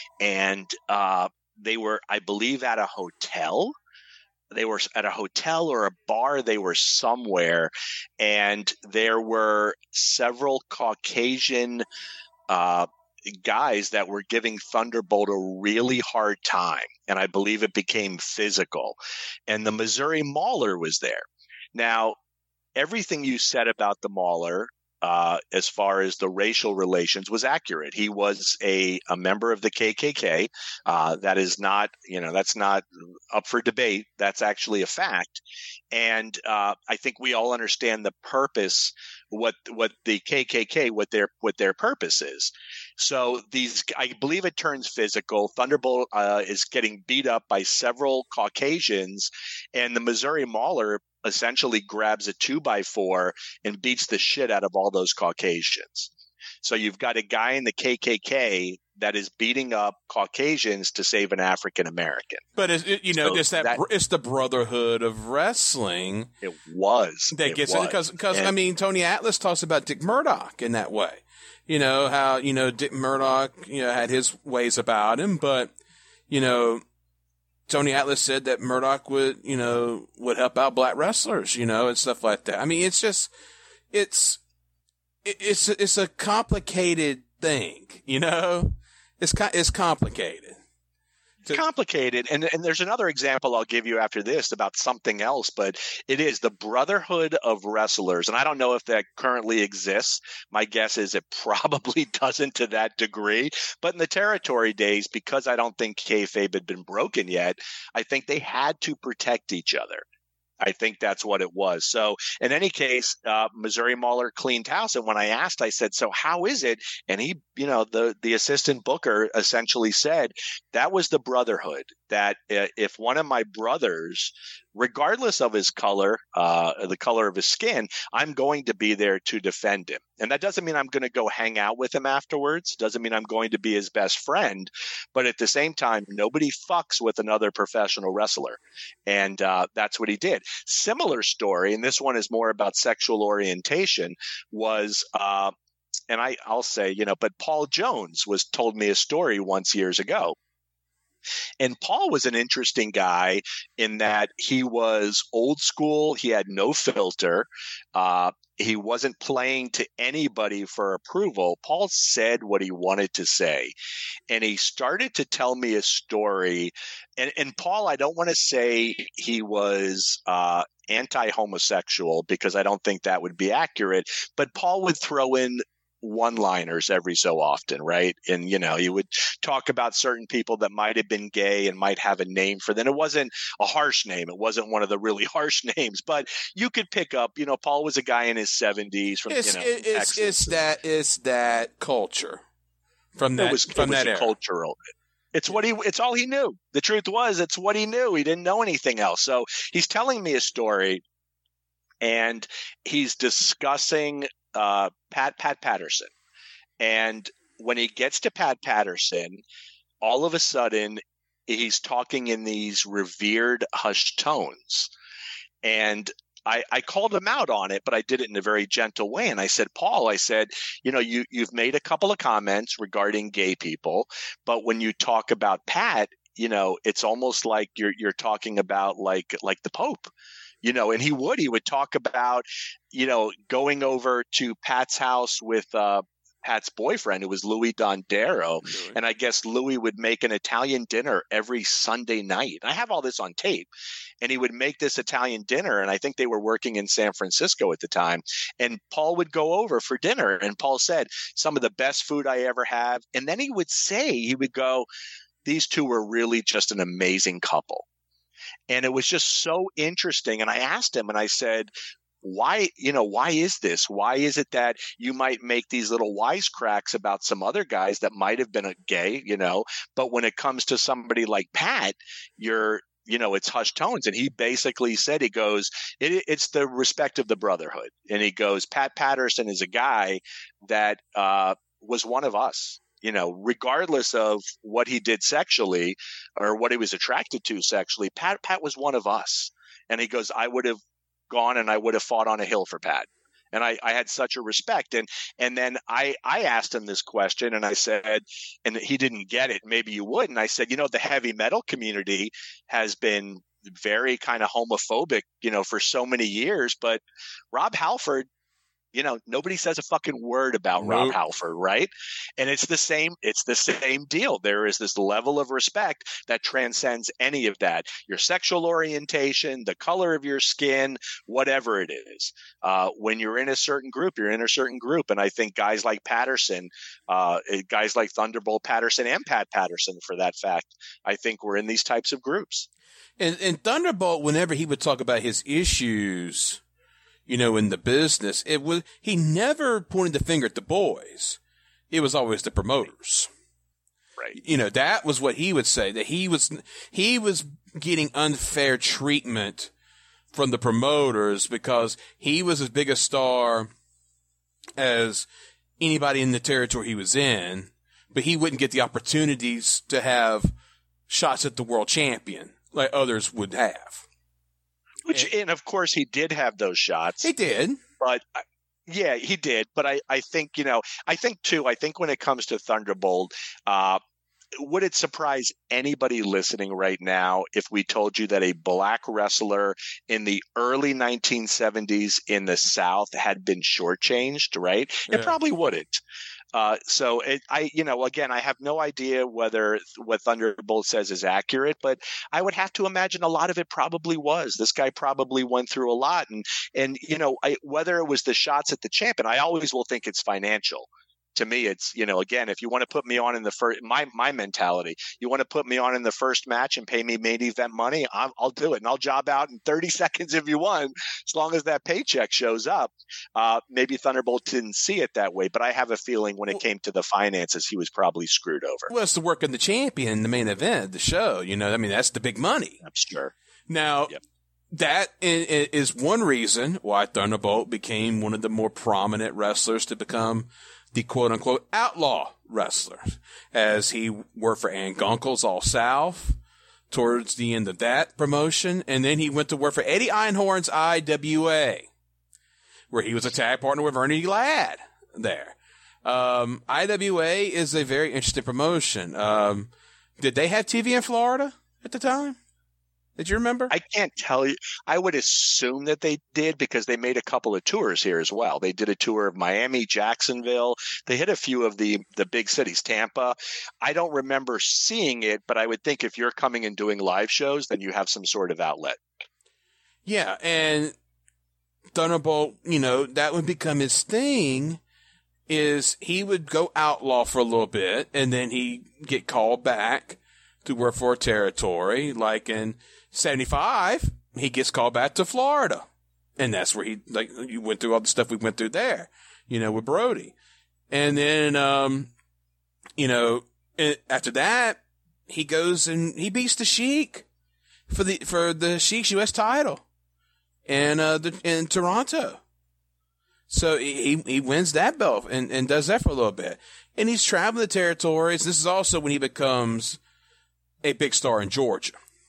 and uh, they were, I believe, at a hotel. They were at a hotel or a bar. They were somewhere, and there were several Caucasian uh, guys that were giving Thunderbolt a really hard time, and I believe it became physical. And the Missouri Mauler was there. Now, everything you said about the Mauler, Uh, as far as the racial relations, was accurate. He was a, a member of the K K K. Uh, that is not, you know, that's not up for debate. That's actually a fact. And uh, I think we all understand the purpose, what what the K K K, what their what their purpose is. So these, I believe it turns physical. Thunderbolt uh, is getting beat up by several Caucasians, and the Missouri Mauler essentially grabs a two by four and beats the shit out of all those Caucasians. So you've got a guy in the K K K that is beating up Caucasians to save an African American. But it's, it, you know, so it's that, that it's the brotherhood of wrestling. It was that it gets was. it because because I mean Tony Atlas talks about Dick Murdoch in that way. You know how you know Dick Murdoch you know had his ways about him, but you know. Tony Atlas said that Murdoch would, you know, would help out black wrestlers, you know, and stuff like that. I mean, it's just, it's, it's, it's a complicated thing, you know, it's, it's complicated. It's complicated. And, and there's another example I'll give you after this about something else, but it is the Brotherhood of Wrestlers. And I don't know if that currently exists. My guess is it probably doesn't to that degree. But in the territory days, because I don't think kayfabe had been broken yet, I think they had to protect each other. I think that's what it was. So in any case, uh, Missouri Mauler cleaned house. And when I asked, I said, so how is it? And he, you know, the, the assistant booker essentially said that was the brotherhood, that uh, if one of my brothers, regardless of his color, uh, the color of his skin, I'm going to be there to defend him. And that doesn't mean I'm going to go hang out with him afterwards. Doesn't mean I'm going to be his best friend. But at the same time, nobody fucks with another professional wrestler. And uh, that's what he did. Similar story, and this one is more about sexual orientation, was uh, and I, I'll say, you know, but Paul Jones was told me a story once years ago. And Paul was an interesting guy in that he was old school. He had no filter. Uh, he wasn't playing to anybody for approval. Paul said what he wanted to say. And he started to tell me a story. And, and Paul, I don't want to say he was uh, anti-homosexual because I don't think that would be accurate. But Paul would throw in one-liners every so often, right? And, you know, he would talk about certain people that might have been gay and might have a name for them. It wasn't a harsh name. It wasn't one of the really harsh names, but you could pick up, you know, Paul was a guy in his seventies from, it's, you know, it's, Texas. It's that, it's that culture from that, it was, from it was that a era. cultural. It's what he, it's all he knew. The truth was, it's what he knew. He didn't know anything else. So he's telling me a story and he's discussing Uh, Pat Pat Patterson. And when he gets to Pat Patterson, all of a sudden he's talking in these revered hushed tones. And I, I called him out on it, but I did it in a very gentle way. And I said, Paul, I said, you know, you, you've made a couple of comments regarding gay people, but when you talk about Pat, you know, it's almost like you're you're talking about like like the Pope. You know, and he would, he would talk about, you know, going over to Pat's house with uh, Pat's boyfriend, who was Louis Dondero. Really? And I guess Louis would make an Italian dinner every Sunday night. I have all this on tape. And he would make this Italian dinner. And I think they were working in San Francisco at the time. And Paul would go over for dinner. And Paul said, some of the best food I ever have. And then he would say, he would go, these two were really just an amazing couple. And it was just so interesting. And I asked him and I said, why, you know, why is this? Why is it that you might make these little wisecracks about some other guys that might have been a gay, you know, but when it comes to somebody like Pat, you're, you know, it's hushed tones. And he basically said, he goes, it, it's the respect of the brotherhood. And he goes, Pat Patterson is a guy that uh, was one of us. You know, regardless of what he did sexually or what he was attracted to sexually, Pat Pat was one of us. And he goes, I would have gone and I would have fought on a hill for Pat. And I, I had such a respect. And and then I, I asked him this question and I said, and he didn't get it. Maybe you would. And I said, you know, the heavy metal community has been very kind of homophobic, you know, for so many years. But Rob Halford, you know, nobody says a fucking word about Nope. Rob Halford, right? And it's the same, it's the same deal. There is this level of respect that transcends any of that. Your sexual orientation, the color of your skin, whatever it is. Uh, when you're in a certain group, you're in a certain group. And I think guys like Patterson, uh, guys like Thunderbolt Patterson and Pat Patterson, for that fact, I think we're in these types of groups. And, and Thunderbolt, whenever he would talk about his issues, you know, in the business, it was, he never pointed the finger at the boys. It was always the promoters. Right. You know, that was what he would say, that he was, he was getting unfair treatment from the promoters because he was as big a star as anybody in the territory he was in, but he wouldn't get the opportunities to have shots at the world champion like others would have. Which, and of course, he did have those shots. He did. But, yeah, he did. But I, I think, you know, I think, too, I think when it comes to Thunderbolt, uh, would it surprise anybody listening right now if we told you that a black wrestler in the early nineteen seventies in the South had been shortchanged, right? Yeah. It probably wouldn't. Uh, so it, I, you know, again, I have no idea whether what Thunderbolt says is accurate, but I would have to imagine a lot of it probably was. This guy probably went through a lot, and and you know, I, whether it was the shots at the champ, and I always will think it's financial. To me, it's, you know, again, if you want to put me on in the first, my my mentality, you want to put me on in the first match and pay me main event money, I'll, I'll do it, and I'll job out in thirty seconds if you want, as long as that paycheck shows up. Uh, maybe Thunderbolt didn't see it that way, but I have a feeling when it came to the finances, he was probably screwed over. Well, it's the work of the champion, the main event, the show. You know, I mean, that's the big money. I'm sure. Now, Yep. that is one reason why Thunderbolt became one of the more prominent wrestlers to become the quote-unquote outlaw wrestler, as he worked for Ann Gunkels All South towards the end of that promotion, and then he went to work for Eddie Einhorn's I W A, where he was a tag partner with Ernie Ladd there. Um, I W A is a very interesting promotion. Um, did they have T V in Florida at the time? Did you remember? I can't tell you. I would assume that they did because they made a couple of tours here as well. They did a tour of Miami, Jacksonville. They hit a few of the, the big cities, Tampa. I don't remember seeing it, but I would think if you're coming and doing live shows, then you have some sort of outlet. Yeah, and Thunderbolt, you know, that would become his thing, is he would go outlaw for a little bit, and then he'd get called back to work for a territory, like in seventy-five, he gets called back to Florida. And that's where he, like, you went through all the stuff we went through there, you know, with Brody. And then, um, you know, after that, he goes and he beats the Sheik for the, for the Sheik's U S title and, uh, the, in Toronto. So he, he wins that belt and, and does that for a little bit. And he's traveling the territories. This is also when he becomes a big star in Georgia.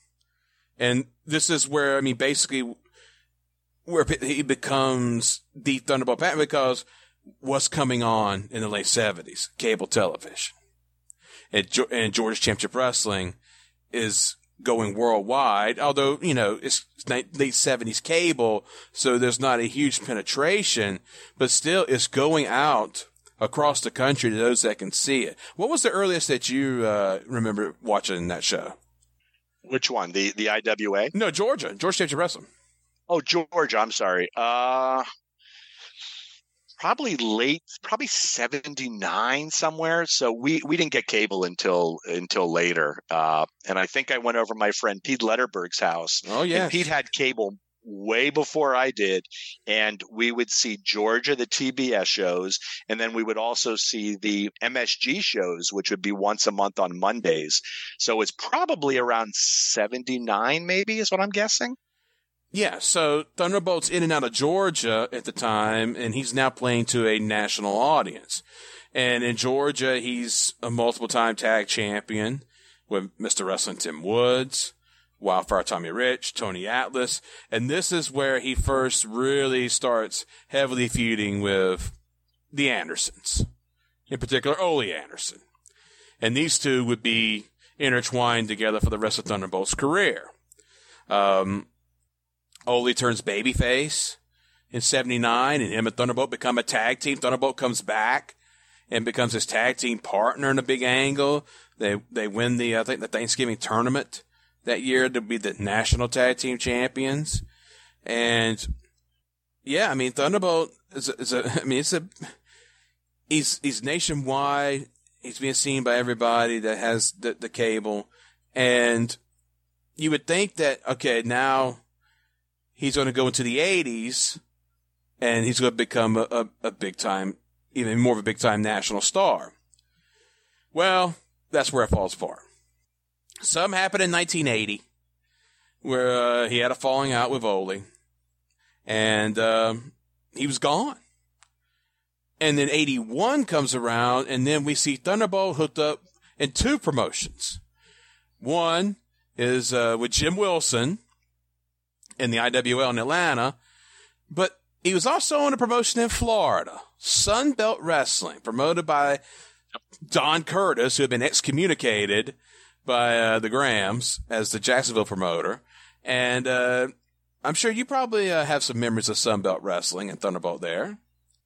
And this is where, I mean, basically, where he becomes the Thunderbolt Pat, because what's coming on in the late seventies? Cable television. And, and Georgia Championship Wrestling is going worldwide, although, you know, it's late seventies cable, so there's not a huge penetration, but still it's going out across the country to those that can see it. What was the earliest that you uh, remember watching that show? Which one? The the I W A? No, Georgia. Georgia Championship Wrestling. Oh, Georgia. I'm sorry. Uh, probably late, probably seventy-nine somewhere. So we, we didn't get cable until until later. Uh, and I think I went over my friend Pete Letterberg's house. Oh, yeah. And Pete had cable way before I did. And we would see Georgia, the T B S shows. And then we would also see the M S G shows, which would be once a month on Mondays. So it's probably around seventy-nine, maybe, is what I'm guessing. Yeah, so Thunderbolt's in and out of Georgia at the time, and he's now playing to a national audience. And in Georgia, he's a multiple-time tag champion with Mister Wrestling Tim Woods, Wildfire Tommy Rich, Tony Atlas. And this is where he first really starts heavily feuding with the Andersons, in particular Ole Anderson. And these two would be intertwined together for the rest of Thunderbolt's career. Um... Ole turns babyface in seventy-nine, and him and Thunderbolt become a tag team. Thunderbolt comes back and becomes his tag team partner in a big angle. They they win the I think the Thanksgiving tournament that year to be the national tag team champions. And yeah, I mean Thunderbolt is a, is a I mean it's a he's he's nationwide. He's being seen by everybody that has the, the cable, and you would think that okay now. He's going to go into the eighties, and he's going to become a, a, a big-time, even more of a big-time national star. Well, that's where it falls apart. Something happened in nineteen eighty, where uh, he had a falling out with Ole, and uh, he was gone. And then eighty-one comes around, and then we see Thunderbolt hooked up in two promotions. One is uh, with Jim Wilson, in the I W L in Atlanta, but he was also in a promotion in Florida, Sunbelt Wrestling, promoted by Don Curtis, who had been excommunicated by uh, the Grahams as the Jacksonville promoter. And uh, I'm sure you probably uh, have some memories of Sunbelt Wrestling and Thunderbolt there.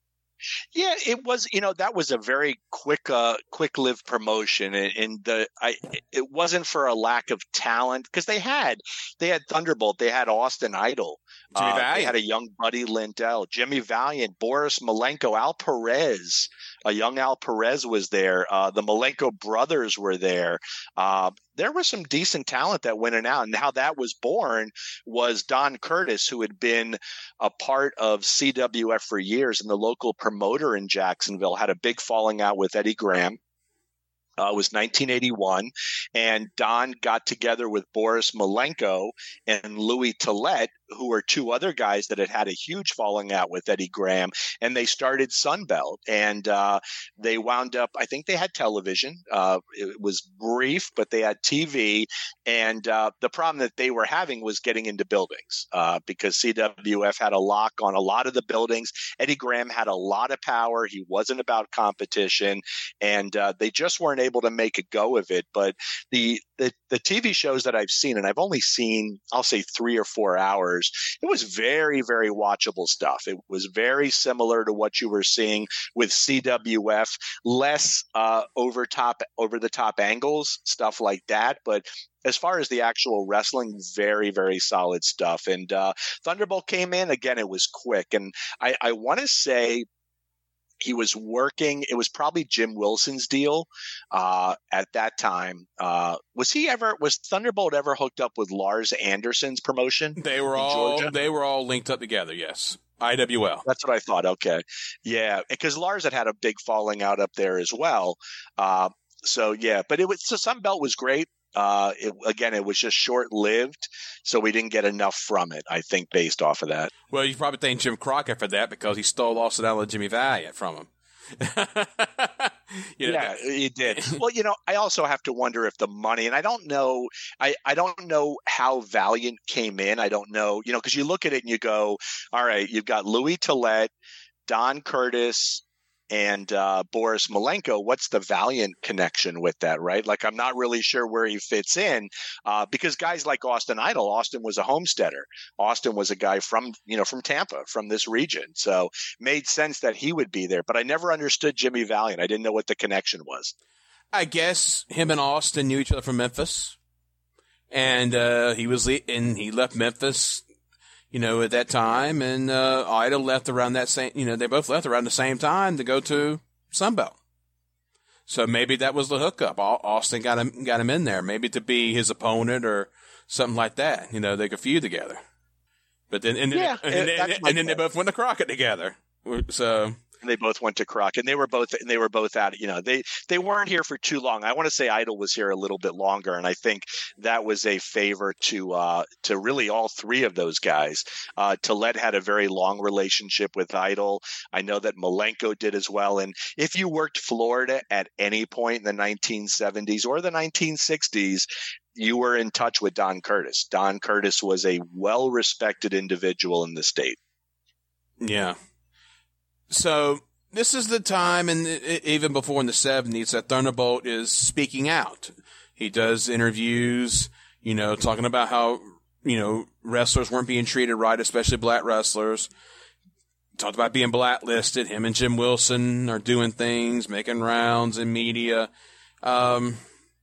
Yeah, it was, you know, that was a very quick, uh, quick-lived promotion, and, and the I, it wasn't for a lack of talent because they had, they had Thunderbolt, they had Austin Idol, Jimmy uh, Valiant. they had a young Buddy Lindell, Jimmy Valiant, Boris Malenko, Al Perez, a young Al Perez was there, uh, the Malenko brothers were there. Uh, there was some decent talent that went in and out, and how that was born was Don Curtis, who had been a part of C W F for years, and the local promoter in Jacksonville had a big falling out with Eddie Graham. Uh, it was nineteen eighty-one, and Don got together with Boris Malenko and Louis Tillett, who were two other guys that had had a huge falling out with Eddie Graham, and they started Sunbelt, and uh, they wound up, I think they had television. Uh, it was brief, but they had T V, and uh, the problem that they were having was getting into buildings uh, because C W F had a lock on a lot of the buildings. Eddie Graham had a lot of power. He wasn't about competition, and uh, they just weren't able to make a go of it. But the, the the T V shows that I've seen, and I've only seen, I'll say three or four hours, it was very, very watchable stuff. It was very similar to what you were seeing with C W F, less uh, over top, over the top angles, stuff like that. But as far as the actual wrestling, very, very solid stuff. And uh, Thunderbolt came in again. It was quick, and I, I want to say. He was working. It was probably Jim Wilson's deal uh, at that time. Uh, was he ever? Was Thunderbolt ever hooked up with Lars Anderson's promotion? They were all. Georgia? They were all linked up together. Yes, I W L. That's what I thought. Okay, yeah, because Lars had had a big falling out up there as well. Uh, so yeah, but it was so Sunbelt was great. Uh, it, again, it was just short-lived, so we didn't get enough from it, I think, based off of that. Well, you probably thank Jim Crockett for that because he stole Austin Idol and Jimmy Valiant from him. you know, yeah, he did. Well, you know, I also have to wonder if the money, and I don't know, I, I don't know how Valiant came in. I don't know, you know, because you look at it and you go, all right, you've got Louis Tillett, Don Curtis, and uh, Boris Malenko, what's the Valiant connection with that, right? Like, I'm not really sure where he fits in uh, because guys like Austin Idol, Austin was a homesteader. Austin was a guy from, you know, from Tampa, from this region. So made sense that he would be there. But I never understood Jimmy Valiant. I didn't know what the connection was. I guess him and Austin knew each other from Memphis. And uh, he was le- and he left Memphis, you know, at that time, and uh, Ida left around that same, you know, they both left around the same time to go to Sunbelt. So maybe that was the hookup. Austin got him, got him in there, maybe to be his opponent or something like that. You know, they could feud together. But then, and then, yeah, and, it, and, and, and then they both went to Crockett together. So. And they both went to Crockett, and they were both and they were both out. You know, they they weren't here for too long. I want to say Idol was here a little bit longer, and I think that was a favor to uh, to really all three of those guys. Uh, Tillett had a very long relationship with Idol. I know that Malenko did as well. And if you worked Florida at any point in the nineteen seventies or the nineteen sixties, you were in touch with Don Curtis. Don Curtis was a well-respected individual in the state. Yeah. So this is the time, and even before in the seventies, that Thunderbolt is speaking out. He does interviews, you know, talking about how, you know, wrestlers weren't being treated right, especially black wrestlers. Talked about being blacklisted. Him and Jim Wilson are doing things, making rounds in media. Um,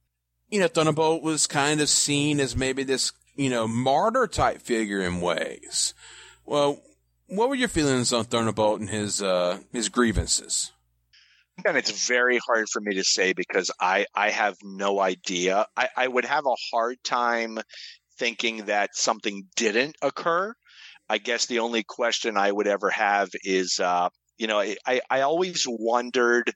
you know, Thunderbolt was kind of seen as maybe this, you know, martyr type figure in ways. Well, what were your feelings on Thunderbolt and his uh, his grievances? And it's very hard for me to say because I, I have no idea. I, I would have a hard time thinking that something didn't occur. I guess the only question I would ever have is, uh, you know, I, I always wondered,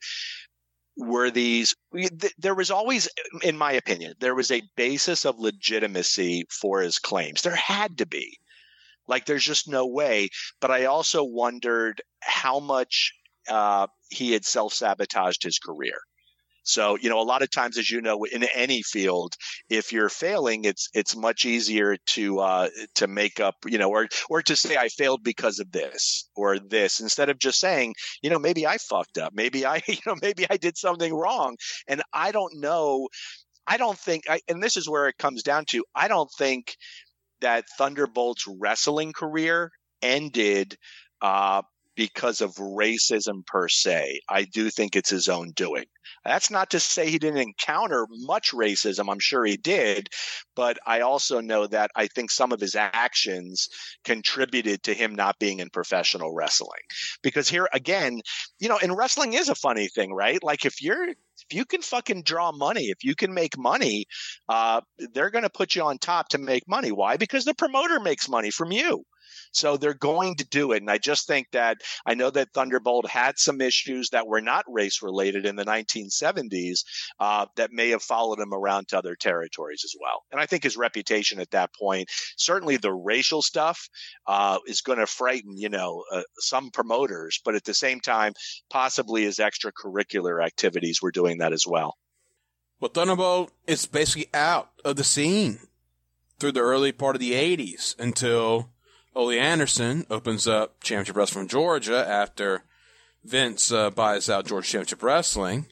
were these – there was always, in my opinion, there was a basis of legitimacy for his claims. There had to be. Like, there's just no way. But I also wondered how much uh, he had self-sabotaged his career. So, you know, a lot of times, as you know, in any field, if you're failing, it's it's much easier to uh, to make up, you know, or or to say I failed because of this or this, instead of just saying, you know, maybe I fucked up. Maybe I, you know, maybe I did something wrong. And I don't know. I don't think I, and this is where it comes down to. I don't think that Thunderbolt's wrestling career ended uh, because of racism per se. I do think it's his own doing. That's not to say he didn't encounter much racism. I'm sure he did. But I also know that I think some of his actions contributed to him not being in professional wrestling. Because here, again, you know, and wrestling is a funny thing, right? Like if you're If you can fucking draw money, if you can make money, uh, they're going to put you on top to make money. Why? Because the promoter makes money from you. So they're going to do it. And I just think that I know that Thunderbolt had some issues that were not race related in the nineteen seventies uh, that may have followed him around to other territories as well. And I think his reputation at that point, certainly the racial stuff uh, is going to frighten, you know, uh, some promoters. But at the same time, possibly his extracurricular activities were doing that as well. Well, Thunderbolt is basically out of the scene through the early part of the eighties until Ole Anderson opens up Championship Wrestling from Georgia after Vince uh, buys out Georgia Championship Wrestling.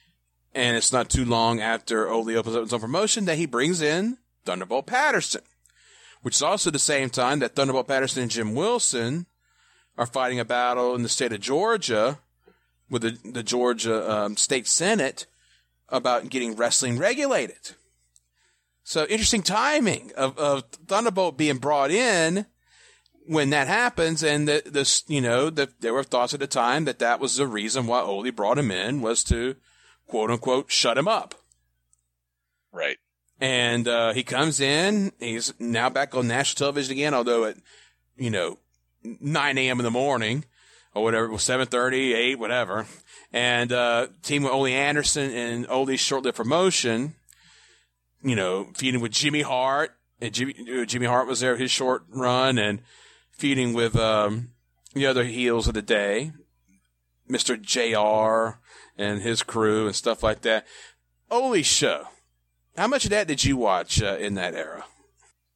And it's not too long after Ole opens up his own promotion that he brings in Thunderbolt Patterson, which is also the same time that Thunderbolt Patterson and Jim Wilson are fighting a battle in the state of Georgia with the, the Georgia um, State Senate about getting wrestling regulated. So interesting timing of, of Thunderbolt being brought in when that happens, and the, this, you know, the, there were thoughts at the time that that was the reason why Ole brought him in, was to, quote unquote, shut him up. Right. And uh, he comes in. He's now back on national television again, although at, you know, nine a.m. in the morning or whatever, it was seven thirty, eight, whatever. And uh, team with Ole Anderson and Ole's short-lived promotion, you know, feuding with Jimmy Hart. And Jimmy, Jimmy Hart was there his short run, and feuding with um, the other heels of the day, Mister J R and his crew and stuff like that. Ole's show. How much of that did you watch uh, in that era?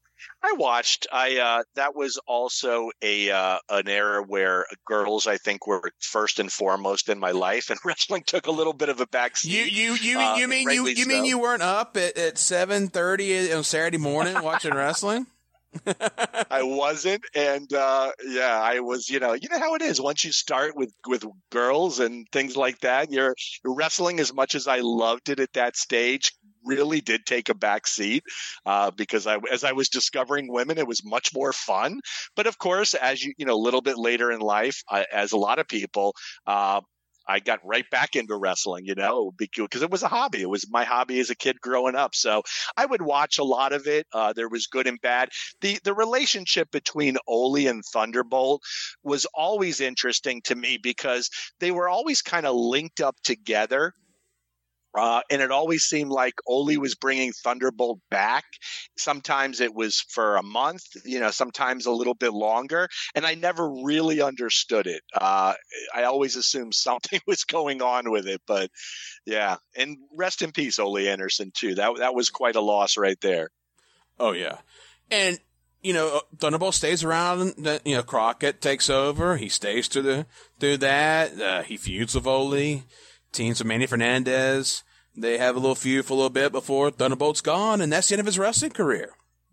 I watched. I uh, that was also a uh, an era where girls, I think, were first and foremost in my life, and wrestling took a little bit of a backseat. You you you uh, you mean you you so. mean you weren't up at, at seven thirty on Saturday morning watching wrestling? I wasn't, and uh, yeah, I was. You know, you know how it is once you start with with girls and things like that. You're, you're wrestling as much as I loved it at that stage. Really did take a back seat uh, because I, as I was discovering women, it was much more fun. But of course, as you, you know, a little bit later in life, I, as a lot of people, uh, I got right back into wrestling, you know, because it was a hobby. It was my hobby as a kid growing up. So I would watch a lot of it. Uh, there was good and bad. The, the relationship between Ole and Thunderbolt was always interesting to me because they were always kind of linked up together. Uh, and it always seemed like Ole was bringing Thunderbolt back. Sometimes it was for a month, you know, sometimes a little bit longer. And I never really understood it. Uh, I always assumed something was going on with it. But yeah, and rest in peace, Ole Anderson, too. That that was quite a loss right there. Oh, yeah. And, you know, Thunderbolt stays around. You know, Crockett takes over. He stays through, the, through that. Uh, he feuds with Ole. Teams with Manny Fernandez. They have a little feud for a little bit before Thunderbolt's gone, and that's the end of his wrestling career.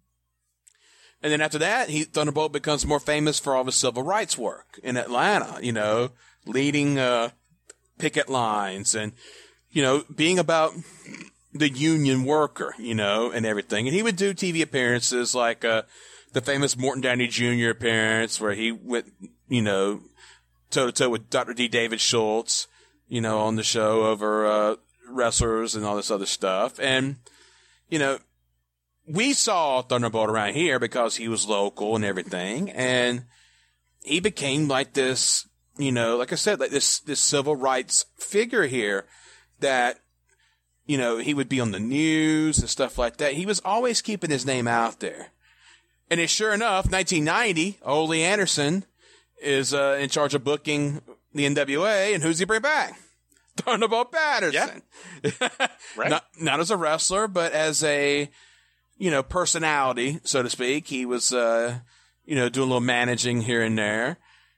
And then after that, he, Thunderbolt becomes more famous for all of his civil rights work in Atlanta, you know, leading uh, picket lines and, you know, being about the union worker, you know, and everything. And he would do T V appearances like uh, the famous Morton Downey Junior appearance where he went, you know, toe-to-toe with Doctor D. David Schultz, you know, on the show over uh, wrestlers and all this other stuff. And, you know, we saw Thunderbolt around here because he was local and everything. And he became like this, you know, like I said, like this, this civil rights figure here that, you know, he would be on the news and stuff like that. He was always keeping his name out there. And it, sure enough, nineteen ninety, Ole Anderson is uh, in charge of booking the N W A, and who's he bring back? Thunderbolt Patterson. Yeah. Right. not, not as a wrestler, but as a, you know, personality, so to speak. He was, uh, you know, doing a little managing here and there.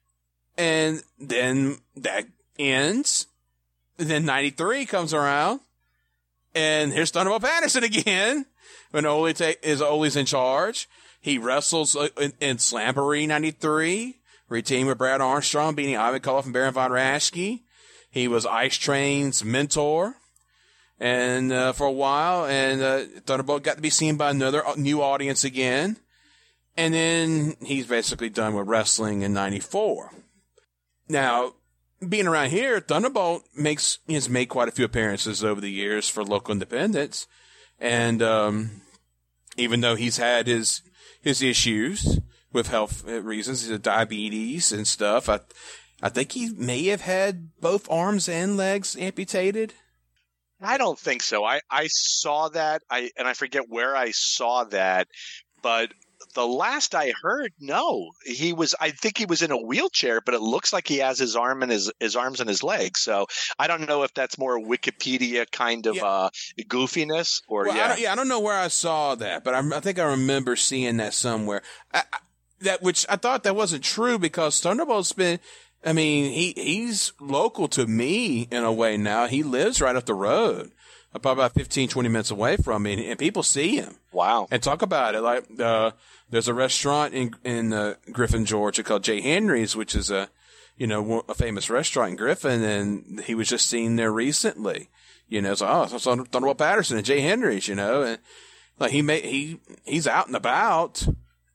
And then that ends. And then ninety-three comes around. And here's Thunderbolt Patterson again. When Ole ta- is Ole's in charge. He wrestles in, in Slamboree ninety-three. Where he teamed with Brad Armstrong, beating Ivan Koloff and Baron von Raschke. He was Ice Train's mentor, and uh, for a while, and uh, Thunderbolt got to be seen by another new audience again, and then he's basically done with wrestling in ninety-four. Now, being around here, Thunderbolt makes has made quite a few appearances over the years for local independents, and um, even though he's had his his issues with health reasons, he's had diabetes and stuff, I. I think he may have had both arms and legs amputated. I don't think so. I, I saw that, I and I forget where I saw that, but the last I heard, no. He was I think he was in a wheelchair, but it looks like he has his arm and his, his arms and his legs. So I don't know if that's more Wikipedia kind of yeah. uh, goofiness or well, yeah. I don't, yeah, I don't know where I saw that, but I, I think I remember seeing that somewhere. I, I, that which I thought that wasn't true because Thunderbolt's been I mean, he, he's local to me in a way now. He lives right up the road, about, about fifteen, twenty minutes away from me, and people see him. Wow. And talk about it. Like, uh, there's a restaurant in, in, uh, Griffin, Georgia called Jay Henry's, which is a, you know, a famous restaurant in Griffin, and he was just seen there recently. You know, it's like, oh, it's Thunderbolt Patterson and Jay Henry's, you know, and like he may, he, he's out and about.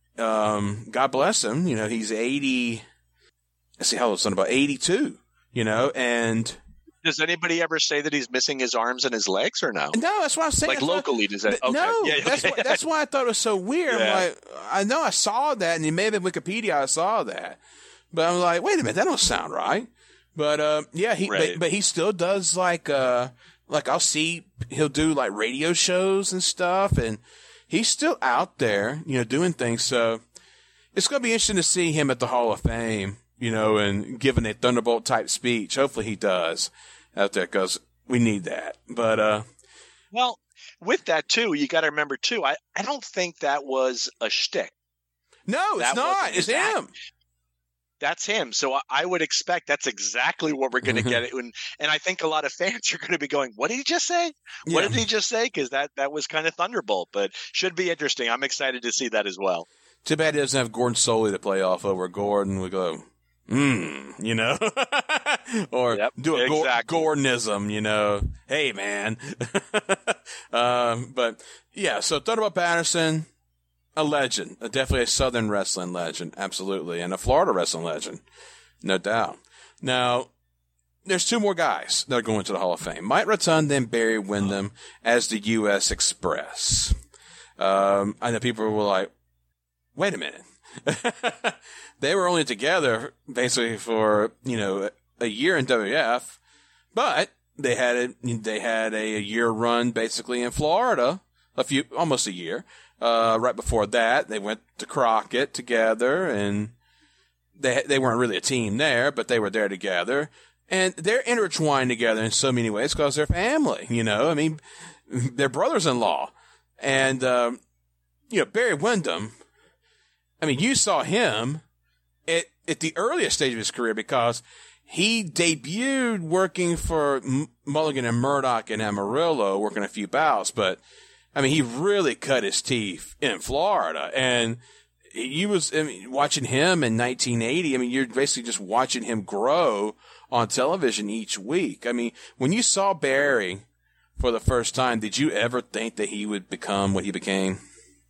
Um, God bless him. You know, he's eighty. Let's see how old, son, about eighty-two, you know, and. Does anybody ever say that he's missing his arms and his legs or no? No, that's what I'm saying. Like that's locally, why, does that? Okay. No, yeah, okay. that's, why, that's why I thought it was so weird. Yeah. Like, I know I saw that, and it may have been Wikipedia I saw that. But I'm like, wait a minute, that don't sound right. But, uh, yeah, he, right. but, but he still does like, uh, like I'll see, he'll do like radio shows and stuff, and he's still out there, you know, doing things. So it's going to be interesting to see him at the Hall of Fame. You know, and giving a Thunderbolt type speech. Hopefully he does out there because we need that. But, uh, well, with that too, you got to remember too. I, I don't think that was a shtick. No, it's That not. wasn't It's his act. him. That's him. So I- I would expect that's exactly what we're going to get. And, and I think a lot of fans are going to be going, what did he just say? What Yeah. did he just say? Because that, that was kind of Thunderbolt, but should be interesting. I'm excited to see that as well. Too bad he doesn't have Gordon Soley to play off over. Gordon would go, hmm, you know, or Yep, do a exactly. Gordonism, you know. Hey, man. um, but yeah, so Thunderbolt Patterson, a legend, a, definitely a Southern wrestling legend, absolutely, and a Florida wrestling legend, no doubt. Now, there's two more guys that are going to the Hall of Fame: Mike Rotunda and Barry Windham as the U S Express. Um, I know people were like, wait a minute. They were only together basically for, you know, a year in W W F, but they had a, they had a year run basically in Florida, a few, almost a year. Uh, right before that, they went to Crockett together, and they they weren't really a team there, but they were there together. And they're intertwined together in so many ways because they're family, you know. I mean, they're brothers-in-law. And, um, you know, Barry Windham, I mean, you saw him at, at the earliest stage of his career because he debuted working for M- Mulligan and Murdoch and Amarillo, working a few bouts, but I mean, he really cut his teeth in Florida, and you was I mean, watching him in nineteen eighty. I mean, you're basically just watching him grow on television each week. I mean, when you saw Barry for the first time, did you ever think that he would become what he became?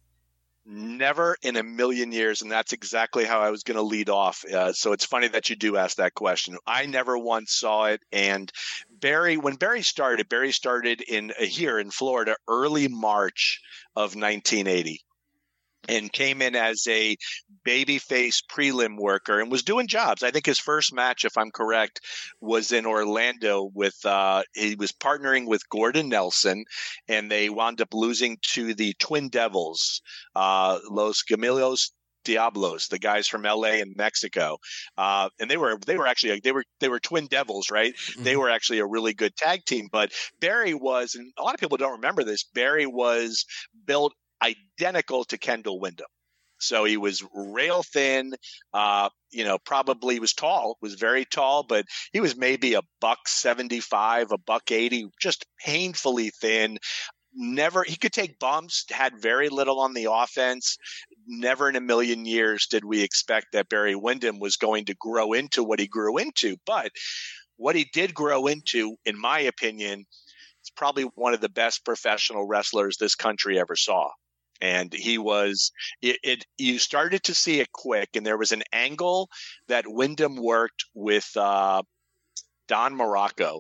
Never in a million years, and that's exactly how I was going to lead off. Uh, so it's funny that you do ask that question. I never once saw it, and Barry, when Barry started, Barry started in uh, here in Florida early March of nineteen eighty. And came in as a babyface prelim worker and was doing jobs. I think his first match, if I'm correct, was in Orlando with, uh, he was partnering with Gordon Nelson, and they wound up losing to the Twin Devils, uh, Los Gemelios Diablos, the guys from L A and Mexico. Uh, and they were, they were actually, they were, they were twin devils, right? Mm-hmm. They were actually a really good tag team, but Barry was, and a lot of people don't remember this, Barry was built identical to Kendall Windham. So he was rail thin, uh, you know, probably was tall, was very tall, but he was maybe a buck seventy-five, a buck eighty, just painfully thin. Never, he could take bumps, had very little on the offense. Never in a million years did we expect that Barry Windham was going to grow into what he grew into. But what he did grow into, in my opinion, is probably one of the best professional wrestlers this country ever saw. And he was, it, it, you started to see it quick. And there was an angle that Windham worked with uh, Don Morocco.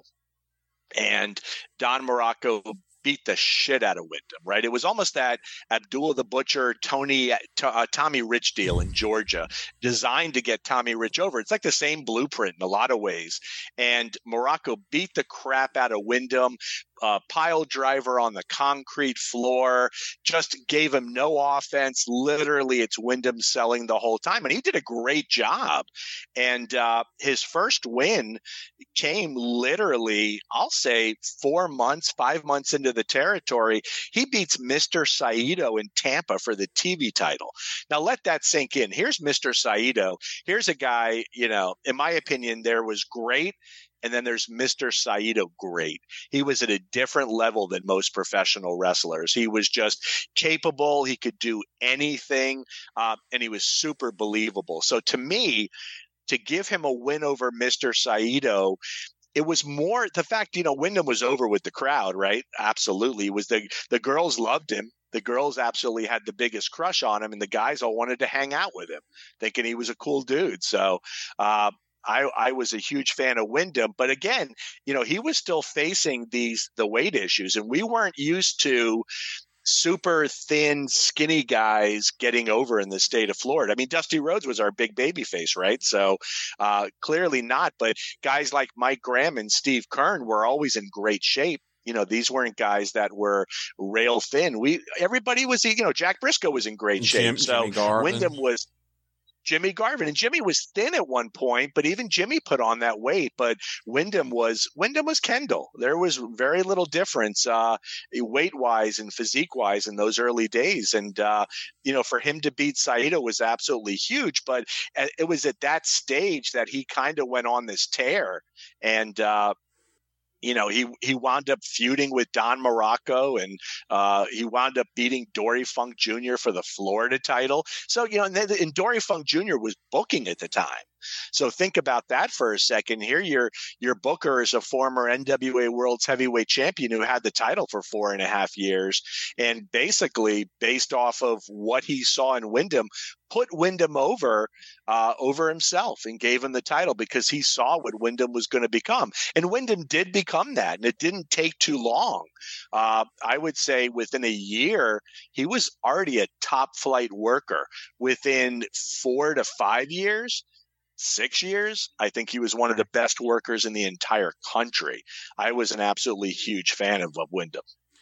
And Don Morocco beat the shit out of Windham, right? It was almost that Abdullah the Butcher, Tony, uh, Tommy Rich deal in Georgia, designed to get Tommy Rich over. It's like the same blueprint in a lot of ways. And Morocco beat the crap out of Windham, uh, pile driver on the concrete floor, just gave him no offense. Literally, it's Windham selling the whole time. And he did a great job. And uh, his first win came literally, I'll say, four months, five months into the territory. He beats Mister Saito in Tampa for the T V title. Now, let that sink in. Here's Mister Saito. Here's a guy, you know, in my opinion, there was great. And then there's Mister Saito great. He was at a different level than most professional wrestlers. He was just capable. He could do anything. Uh, and he was super believable. So to me, to give him a win over Mister Saito, it was more the fact, you know, Windham was over with the crowd, right? Absolutely. It was the, the girls loved him. The girls absolutely had the biggest crush on him, and the guys all wanted to hang out with him, thinking he was a cool dude. So, uh, I, I was a huge fan of Windham, but again, you know, he was still facing these, the weight issues, and we weren't used to super thin, skinny guys getting over in the state of Florida. I mean, Dusty Rhodes was our big baby face, right? So uh, clearly not, but guys like Mike Graham and Steve Kern were always in great shape. You know, these weren't guys that were rail thin. We, everybody was, you know, Jack Briscoe was in great shape. Jim, so Windham was, Jimmy Garvin. And Jimmy was thin at one point, but even Jimmy put on that weight. But Wyndham was Wyndham was Kendall. There was very little difference uh, weight-wise and physique-wise in those early days. And, uh, you know, for him to beat Saito was absolutely huge. But it was at that stage that he kind of went on this tear. And, uh, You know, he, he wound up feuding with Don Morocco, and uh, he wound up beating Dory Funk Junior for the Florida title. So, you know, and, then, and Dory Funk Junior was booking at the time. So think about that for a second. Here, your your booker is a former N W A World's Heavyweight Champion who had the title for four and a half years, and basically, based off of what he saw in Wyndham, put Wyndham over uh, over himself and gave him the title because he saw what Wyndham was going to become. And Wyndham did become that, and it didn't take too long. Uh, I would say within a year, he was already a top flight worker. Within four to five years, Six years, I think he was one of the best workers in the entire country. I was an absolutely huge fan of, of Wyndham.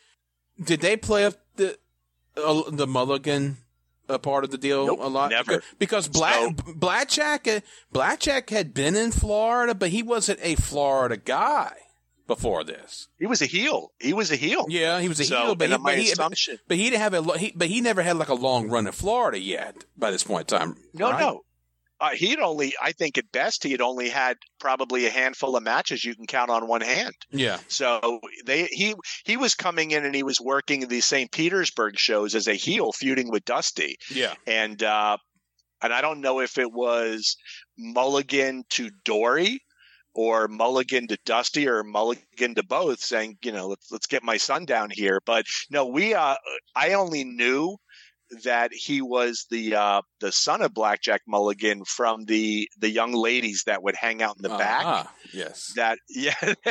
Did they play up the uh, the Mulligan uh, part of the deal nope, a lot? Never. Because Black, so, Blackjack, uh, Blackjack had been in Florida, but he wasn't a Florida guy before this. He was a heel. He was a heel. Yeah, he was a so, heel, but he, my but, he, assumption. but he didn't have a he, but he never had like a long run in Florida yet by this point in time. No, right? no. Uh, he'd only, I think at best, he had only had probably a handful of matches you can count on one hand. Yeah. So they he he was coming in and he was working the Saint Petersburg shows as a heel, feuding with Dusty. Yeah. And uh, and I don't know if it was Mulligan to Dory or Mulligan to Dusty or Mulligan to both, saying, you know, let's let's get my son down here. But no, we uh, I only knew that he was the uh, the son of Blackjack Mulligan from the the young ladies that would hang out in the uh-huh. back. Yes. That yeah,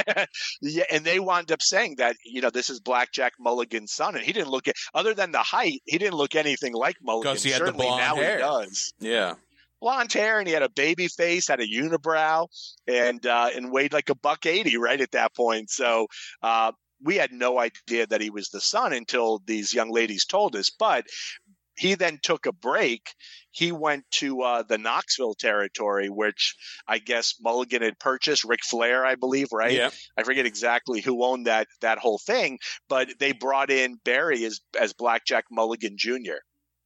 yeah, and they wound up saying that, you know, this is Blackjack Mulligan's son, and he didn't look at, other than the height, he didn't look anything like Mulligan. Because he had Certainly the blonde now hair. He does. Yeah. Blonde hair, and he had a baby face, had a unibrow, and uh, and weighed like a buck eighty right at that point. So. Uh, we had no idea that he was the son until these young ladies told us. But he then took a break. He went to uh, the Knoxville territory, which I guess Mulligan had purchased. Ric Flair, I believe, right? Yeah. I forget exactly who owned that that whole thing, but they brought in Barry as as Blackjack Mulligan Junior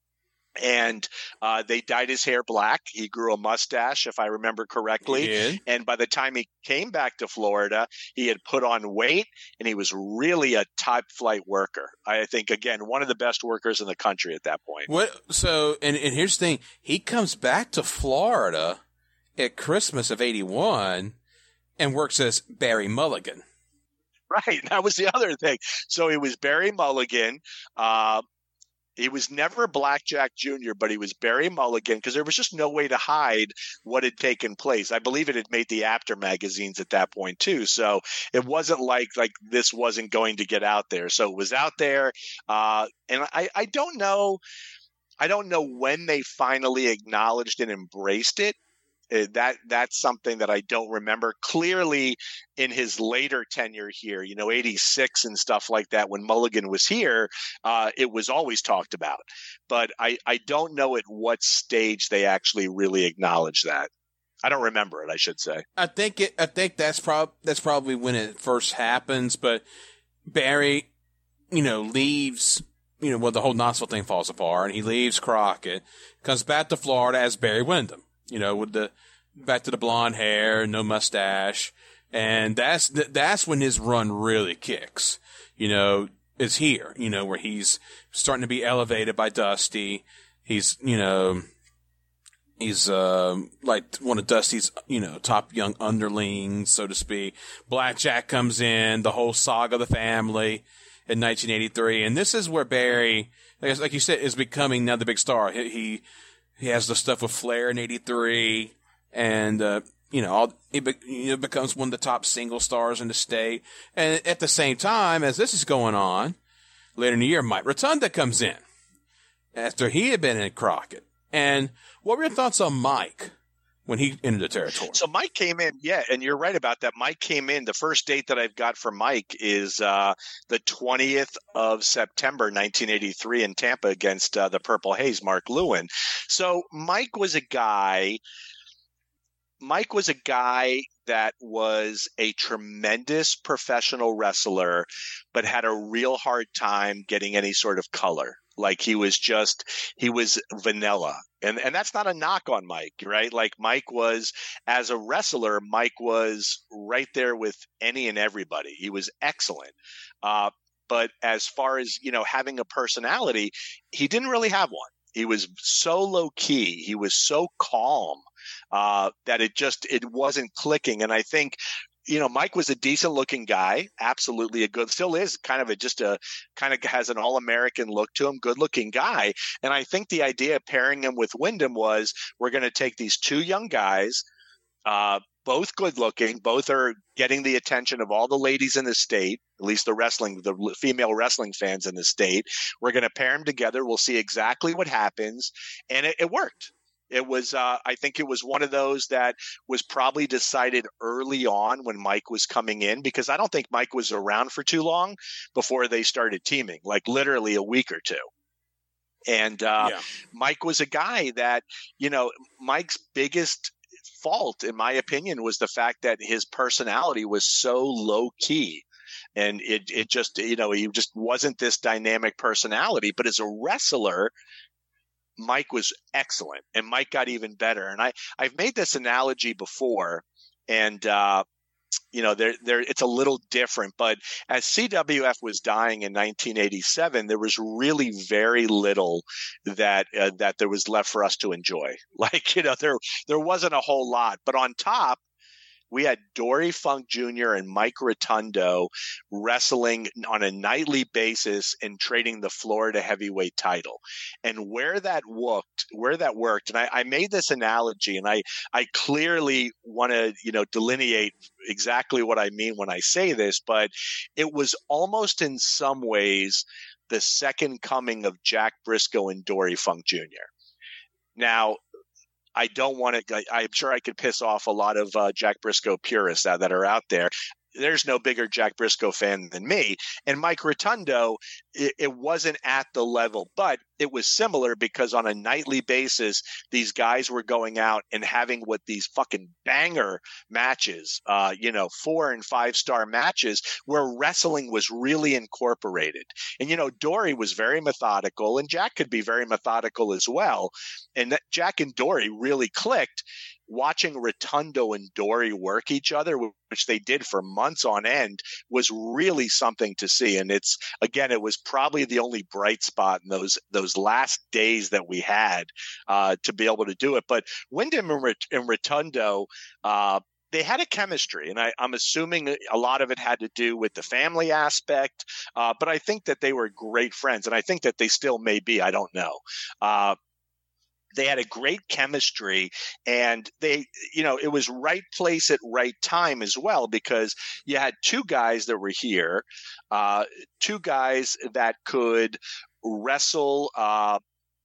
And uh, they dyed his hair black. He grew a mustache, if I remember correctly. He did. And by the time he came back to Florida, he had put on weight, and he was really a top flight worker. I think, again, one of the best workers in the country at that point. What? So, and, and here's the thing. He comes back to Florida at Christmas of eighty-one and works as Barry Mulligan. Right. That was the other thing. So he was Barry Mulligan. Uh, He was never Blackjack Junior, but he was Barry Mulligan because there was just no way to hide what had taken place. I believe it had made the After magazines at that point too. So it wasn't like like this wasn't going to get out there. So it was out there. Uh, and I, I don't know. I don't know when they finally acknowledged and embraced it. Uh, that that's something that I don't remember. Clearly in his later tenure here, you know, eighty-six and stuff like that, when Mulligan was here, uh, it was always talked about. But I, I don't know at what stage they actually really acknowledged that. I don't remember it, I should say. I think it. I think that's prob that's probably when it first happens. But Barry, you know, leaves. You know, well, the whole Knoxville thing falls apart, and he leaves Crockett, comes back to Florida as Barry Windham. You know, with the back to the blonde hair, no mustache, and that's that's when his run really kicks. You know, is here. You know, where he's starting to be elevated by Dusty. He's, you know, he's uh, like one of Dusty's, you know, top young underlings, so to speak. Blackjack comes in, the whole saga of the family in nineteen eighty-three, and this is where Barry, like you said, is becoming now the big star. He. he He has the stuff with Flair in eighty-three, and, uh, you know, all, he be, you know, becomes one of the top single stars in the state. And at the same time, as this is going on, later in the year, Mike Rotunda comes in after he had been in Crockett. And what were your thoughts on Mike when he entered the territory. So Mike came in, yeah, and you're right about that. Mike came in. The first date that I've got for Mike is uh, the twentieth of September, nineteen eighty-three in Tampa against uh, the Purple Haze, Mark Lewin. So Mike was a guy – Mike was a guy that was a tremendous professional wrestler, but had a real hard time getting any sort of color. Like he was just, he was vanilla. And and that's not a knock on Mike, right? Like Mike was, as a wrestler, Mike was right there with any and everybody. He was excellent. Uh, but as far as, you know, having a personality, he didn't really have one. He was so low key. He was so calm uh, that it just, it wasn't clicking. And I think, you know, Mike was a decent looking guy, absolutely a good, still is kind of a, just a, kind of has an all-American look to him, good looking guy. And I think the idea of pairing him with Wyndham was, we're going to take these two young guys, uh, both good looking, both are getting the attention of all the ladies in the state, at least the wrestling, the female wrestling fans in the state. We're going to pair them together. We'll see exactly what happens. And it, it worked. It was, uh, I think it was one of those that was probably decided early on when Mike was coming in, because I don't think Mike was around for too long before they started teaming, like literally a week or two. And uh, yeah. Mike was a guy that, you know, Mike's biggest fault, in my opinion, was the fact that his personality was so low key. And it, it just, you know, he just wasn't this dynamic personality. But as a wrestler, Mike was excellent, and Mike got even better. And I, I've made this analogy before, and, uh, you know, there, there, it's a little different, but as C W F was dying in nineteen eighty-seven, there was really very little that, uh, that there was left for us to enjoy. Like, you know, there, there wasn't a whole lot, but on top, we had Dory Funk Junior and Mike Rotundo wrestling on a nightly basis and trading the Florida heavyweight title. And where that worked, where that worked, and I, I made this analogy, and I, I clearly want to, you know, delineate exactly what I mean when I say this, but it was almost in some ways the second coming of Jack Briscoe and Dory Funk Junior Now, I don't want to – I'm sure I could piss off a lot of uh, Jack Briscoe purists that, that are out there. There's no bigger Jack Briscoe fan than me. And Mike Rotundo, it, it wasn't at the level, but it was similar because on a nightly basis, these guys were going out and having what these fucking banger matches, uh, you know, four and five star matches where wrestling was really incorporated. And, you know, Dory was very methodical, and Jack could be very methodical as well. And that Jack and Dory really clicked. Watching Rotundo and Dory work each other, which they did for months on end, was really something to see. And it's, again, it was probably the only bright spot in those those last days that we had uh, to be able to do it. But Wyndham and, Rot- and Rotundo, uh, they had a chemistry, and I, I'm assuming a lot of it had to do with the family aspect. Uh, but I think that they were great friends, and I think that they still may be. I don't know. Uh, They had a great chemistry, and they, you know, it was right place at right time as well, because you had two guys that were here, uh, two guys that could wrestle uh,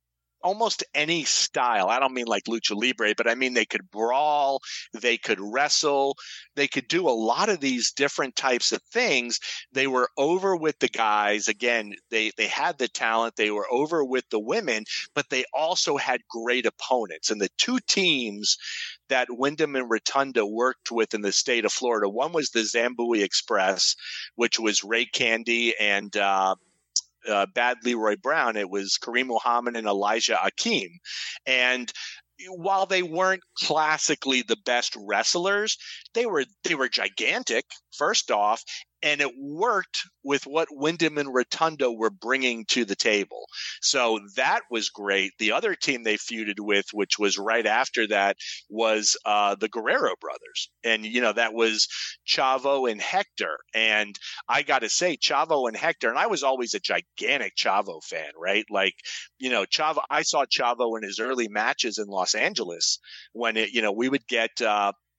almost any style. I don't mean like lucha libre, but I mean they could brawl, they could wrestle, they could do a lot of these different types of things. They were over with the guys. Again, they, they had the talent. They were over with the women, but they also had great opponents. And the two teams that Wyndham and Rotundo worked with in the state of Florida, one was the Zambui Express, which was Ray Candy and uh, Uh, Bad Leroy Brown. It was Kareem Muhammad and Elijah Akeem. And while they weren't classically the best wrestlers, they were they were gigantic, first off, and it worked with what Wyndham and Rotundo were bringing to the table. So that was great. The other team they feuded with, which was right after that, was uh, the Guerrero brothers. And, you know, that was Chavo and Hector. And I got to say, Chavo and Hector, and I was always a gigantic Chavo fan, right? Like, you know, Chavo, I saw Chavo in his early matches in Los Angeles when, it, you know, we would get uh, –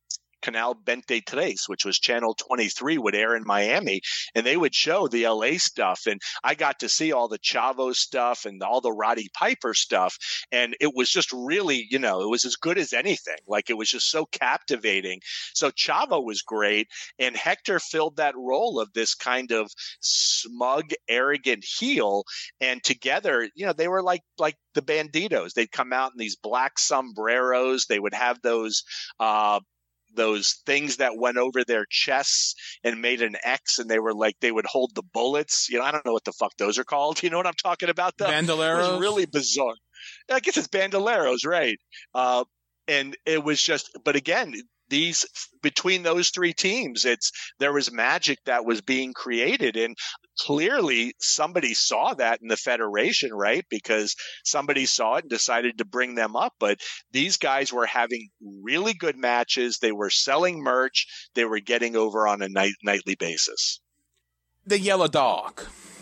Canal veintitrés, which was Channel twenty-three, would air in Miami, and they would show the L A stuff. And I got to see all the Chavo stuff and all the Roddy Piper stuff. And it was just really, you know, it was as good as anything. Like, it was just so captivating. So Chavo was great. And Hector filled that role of this kind of smug, arrogant heel. And together, you know, they were like, like the Banditos. They'd come out in these black sombreros. They would have those, uh, those things that went over their chests and made an X, and they were like, they would hold the bullets. You know, I don't know what the fuck those are called. You know what I'm talking about, though? Bandoleros? It was really bizarre. I guess it's bandoleros, right? Uh, and it was just, but again, these, between those three teams, it's, there was magic that was being created. And clearly somebody saw that in the Federation, right? Because somebody saw it and decided to bring them up. But these guys were having really good matches. They were selling merch. They were getting over on a night, nightly basis. The Yellow Dog.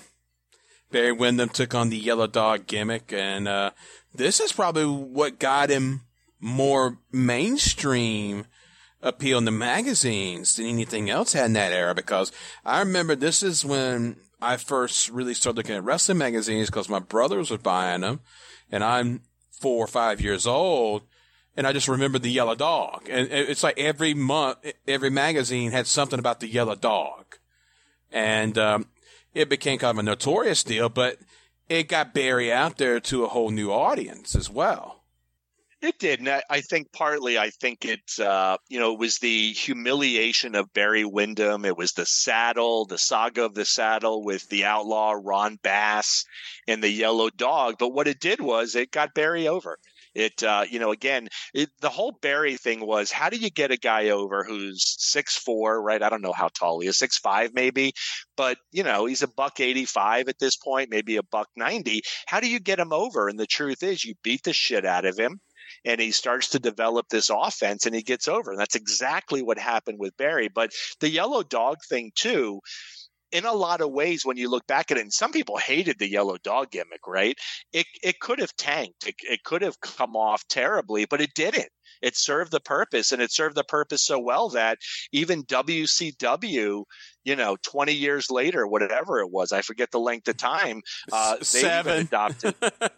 Barry Windham took on the Yellow Dog gimmick, and uh, this is probably what got him more mainstream appeal in the magazines than anything else had in that era, because I remember this is when I first really started looking at wrestling magazines, because my brothers were buying them, and I'm four or five years old, and I just remember the Yellow Dog. And it's like every month, every magazine had something about the Yellow Dog. And um, it became kind of a notorious deal, but it got Barry out there to a whole new audience as well. It did. And I, I think partly, I think it's, uh, you know, it was the humiliation of Barry Windham. It was the saddle, the saga of the saddle with the outlaw Ron Bass and the Yellow Dog. But what it did was it got Barry over. It, uh, you know, again, it, the whole Barry thing was, how do you get a guy over who's six foot four, right? I don't know how tall he is, six foot five maybe, but, you know, he's a buck eighty-five at this point, maybe a buck ninety. How do you get him over? And the truth is, you beat the shit out of him, and he starts to develop this offense, and he gets over. And that's exactly what happened with Barry. But the Yellow Dog thing, too, in a lot of ways, when you look back at it, and some people hated the Yellow Dog gimmick, right? It it could have tanked. It, it could have come off terribly, but it didn't. It served the purpose, and it served the purpose so well that even W C W, you know, twenty years later, whatever it was, I forget the length of time, uh, they Seven. even adopted.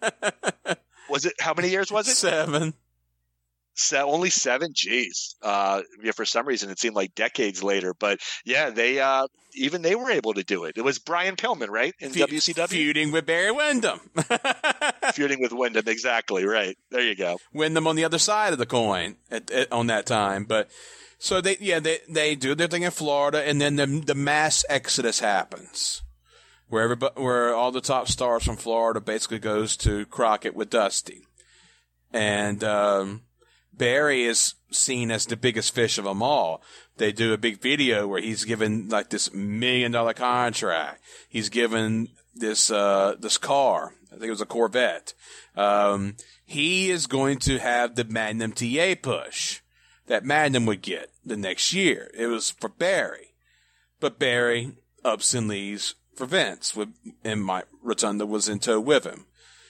Was it, how many years was it? Seven. So, only seven? Jeez. Uh, yeah, for some reason, it seemed like decades later. But yeah, they uh, even they were able to do it. It was Brian Pillman, right? In Fe- W C W? Feuding with Barry Windham. Feuding with Windham, exactly, right. There you go. Windham on the other side of the coin at, at, on that time. But so they, yeah, they, they do their thing in Florida, and then the, the mass exodus happens. Where everybody, where all the top stars from Florida basically goes to Crockett with Dusty. And, um, Barry is seen as the biggest fish of them all. They do a big video where he's given like this million dollar contract. He's given this, uh, this car. I think it was a Corvette. Um, he is going to have the Magnum T A push that Magnum would get the next year. It was for Barry, but Barry ups and leaves for Vince, with, and Mike Rotunda was in tow with him.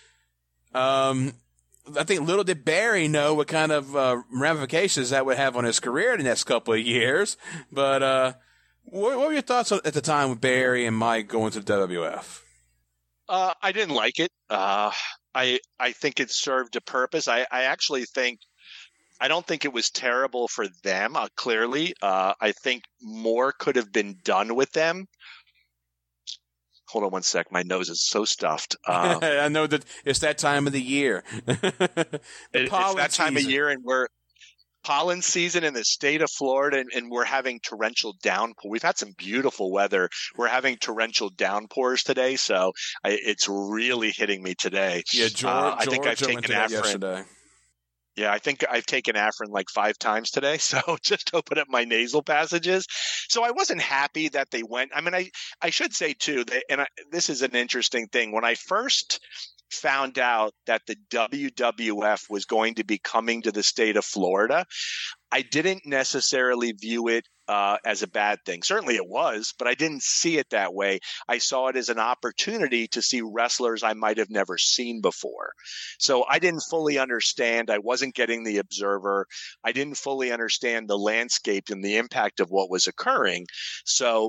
Um, I think little did Barry know what kind of uh, ramifications that would have on his career the next couple of years. But uh, what, what were your thoughts at the time with Barry and Mike going to the W W F? Uh, I didn't like it. Uh, I I think it served a purpose. I, I actually think I don't think it was terrible for them. Uh, clearly, uh, I think more could have been done with them. Hold on one sec. My nose is so stuffed. Uh, I know that it's that time of the year. the it, it's that time season. of year, and we're pollen season in the state of Florida, and, and we're having torrential downpour. We've had some beautiful weather. We're having torrential downpours today, so I, it's really hitting me today. Yeah, George, uh, I Georgia think I've taken went to that Afrin. yesterday. Yeah, I think I've taken Afrin like five times today, so just to open up my nasal passages. So I wasn't happy that they went. I mean, I, I should say, too, that, and I, this is an interesting thing. When I first found out that the W W F was going to be coming to the state of Florida, I didn't necessarily view it uh, as a bad thing. Certainly it was, but I didn't see it that way. I saw it as an opportunity to see wrestlers I might have never seen before. So I didn't fully understand. I wasn't getting the observer. I didn't fully understand the landscape and the impact of what was occurring. So,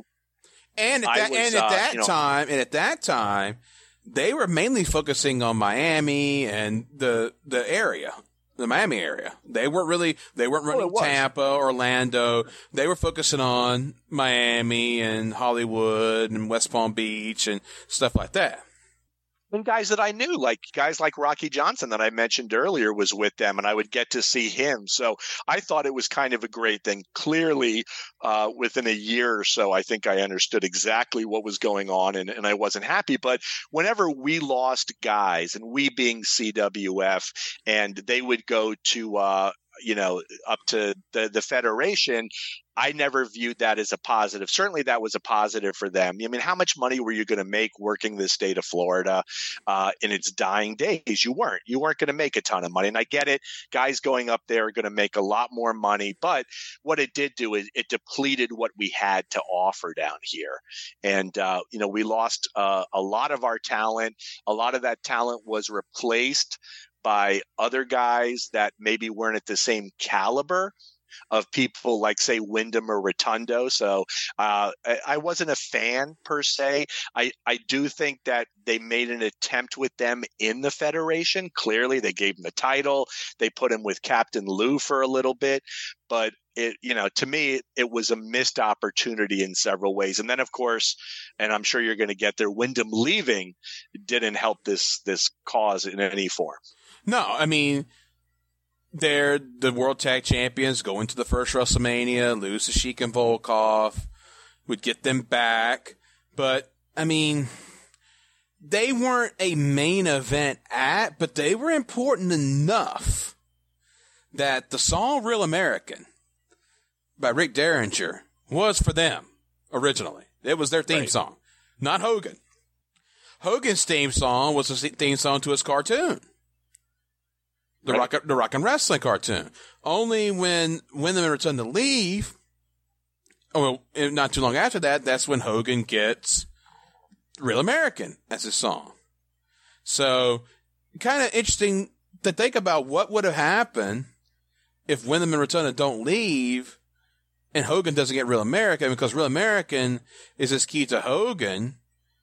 and at that, was, and at that uh, you know, time, and at that time, they were mainly focusing on Miami and the the area. The Miami area. They weren't really, they weren't running oh, Tampa, Orlando. They were focusing on Miami and Hollywood and West Palm Beach and stuff like that. And guys that I knew, like guys like Rocky Johnson that I mentioned earlier was with them, and I would get to see him. So I thought it was kind of a great thing. Clearly, uh, within a year or so, I think I understood exactly what was going on, and, and I wasn't happy. But whenever we lost guys, and we being C W F, and they would go to, uh, you know, up to the, the Federation, I never viewed that as a positive. Certainly that was a positive for them. I mean, how much money were you going to make working the state of Florida uh, in its dying days? You weren't. You weren't going to make a ton of money. And I get it. Guys going up there are going to make a lot more money. But what it did do is it depleted what we had to offer down here. And, uh, you know, we lost uh, a lot of our talent. A lot of that talent was replaced by other guys that maybe weren't at the same caliber of people like, say, Wyndham or Rotundo. So uh, I, I wasn't a fan per se. I, I do think that they made an attempt with them in the Federation. Clearly, they gave him the title. They put him with Captain Lou for a little bit. But, it, you know, to me, it was a missed opportunity in several ways. And then, of course, and I'm sure you're going to get there, Wyndham leaving didn't help this this cause in any form. No, I mean, they're the World Tag Champions, go into the first WrestleMania, lose to Sheik and Volkov, would get them back. But, I mean, they weren't a main event act, but they were important enough that the song Real American by Rick Derringer was for them originally. It was their theme right. song, not Hogan. Hogan's theme song was a theme song to his cartoon. The right. rock, the rock and wrestling cartoon. Only when when they returned to leave, oh, well, not too long after that, that's when Hogan gets Real American as his song. So, kind of interesting to think about what would have happened if Wyndham and Rotunda don't leave, and Hogan doesn't get Real American, because Real American is as key to Hogan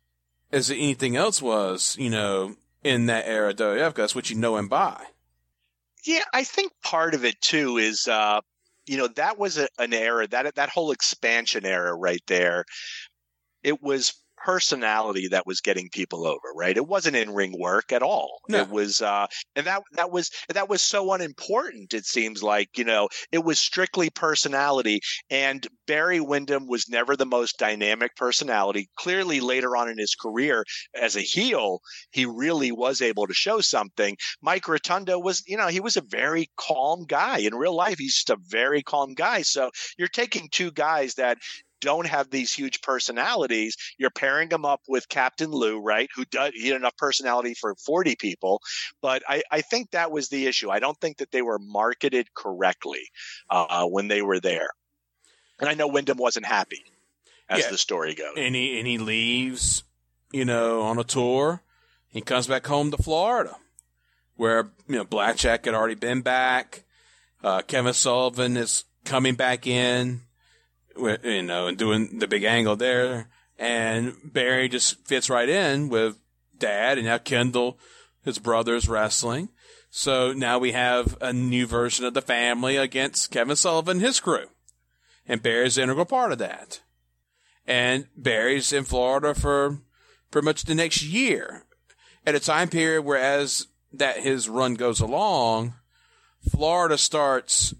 as anything else was, you know, in that era of W W F, because that's what you know him by. Yeah, I think part of it, too, is, uh, you know, that was a, an era, that that whole expansion era right there. It was personality that was getting people over, right? It wasn't in-ring work at all. No. It was, uh, and that that was that was so unimportant. It seems like, you know, it was strictly personality. And Barry Windham was never the most dynamic personality. Clearly, later on in his career as a heel, he really was able to show something. Mike Rotundo was, you know, he was a very calm guy in real life. He's just a very calm guy. So you're taking two guys that don't have these huge personalities. You're pairing them up with Captain Lou, right? Who does he had enough personality for forty people. But I, I think that was the issue. I don't think that they were marketed correctly uh, when they were there. And I know Wyndham wasn't happy, as yeah. the story goes. And he and he leaves, you know, on a tour. He comes back home to Florida, where, you know, Blackjack had already been back. Uh, Kevin Sullivan is coming back in. You know, and doing the big angle there. And Barry just fits right in with Dad, and now Kendall, his brother's wrestling. So now we have a new version of the family against Kevin Sullivan and his crew. And Barry's an integral part of that. And Barry's in Florida for pretty much the next year. At a time period where as that his run goes along, Florida starts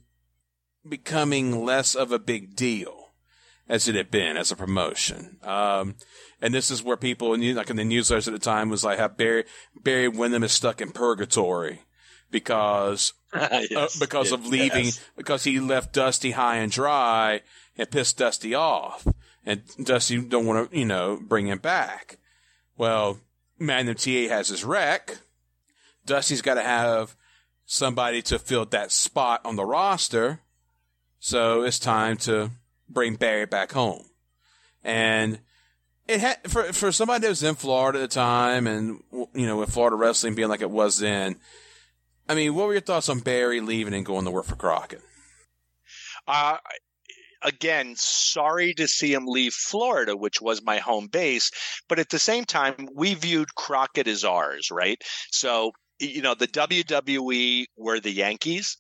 becoming less of a big deal as it had been as a promotion. Um, and this is where people, like in the newsletters at the time, was like how Barry, Barry Windham is stuck in purgatory because, yes, uh, because yes, of leaving, yes. because he left Dusty high and dry and pissed Dusty off. And Dusty don't want to, you know, bring him back. Well, Magnum T A has his wreck. Dusty's got to have somebody to fill that spot on the roster. So it's time to bring Barry back home. And it had, for, for somebody that was in Florida at the time and, you know, with Florida wrestling being like it was then, I mean, what were your thoughts on Barry leaving and going to work for Crockett? Uh, again, sorry to see him leave Florida, which was my home base. But at the same time, we viewed Crockett as ours, right? So, you know, the W W E were the Yankees.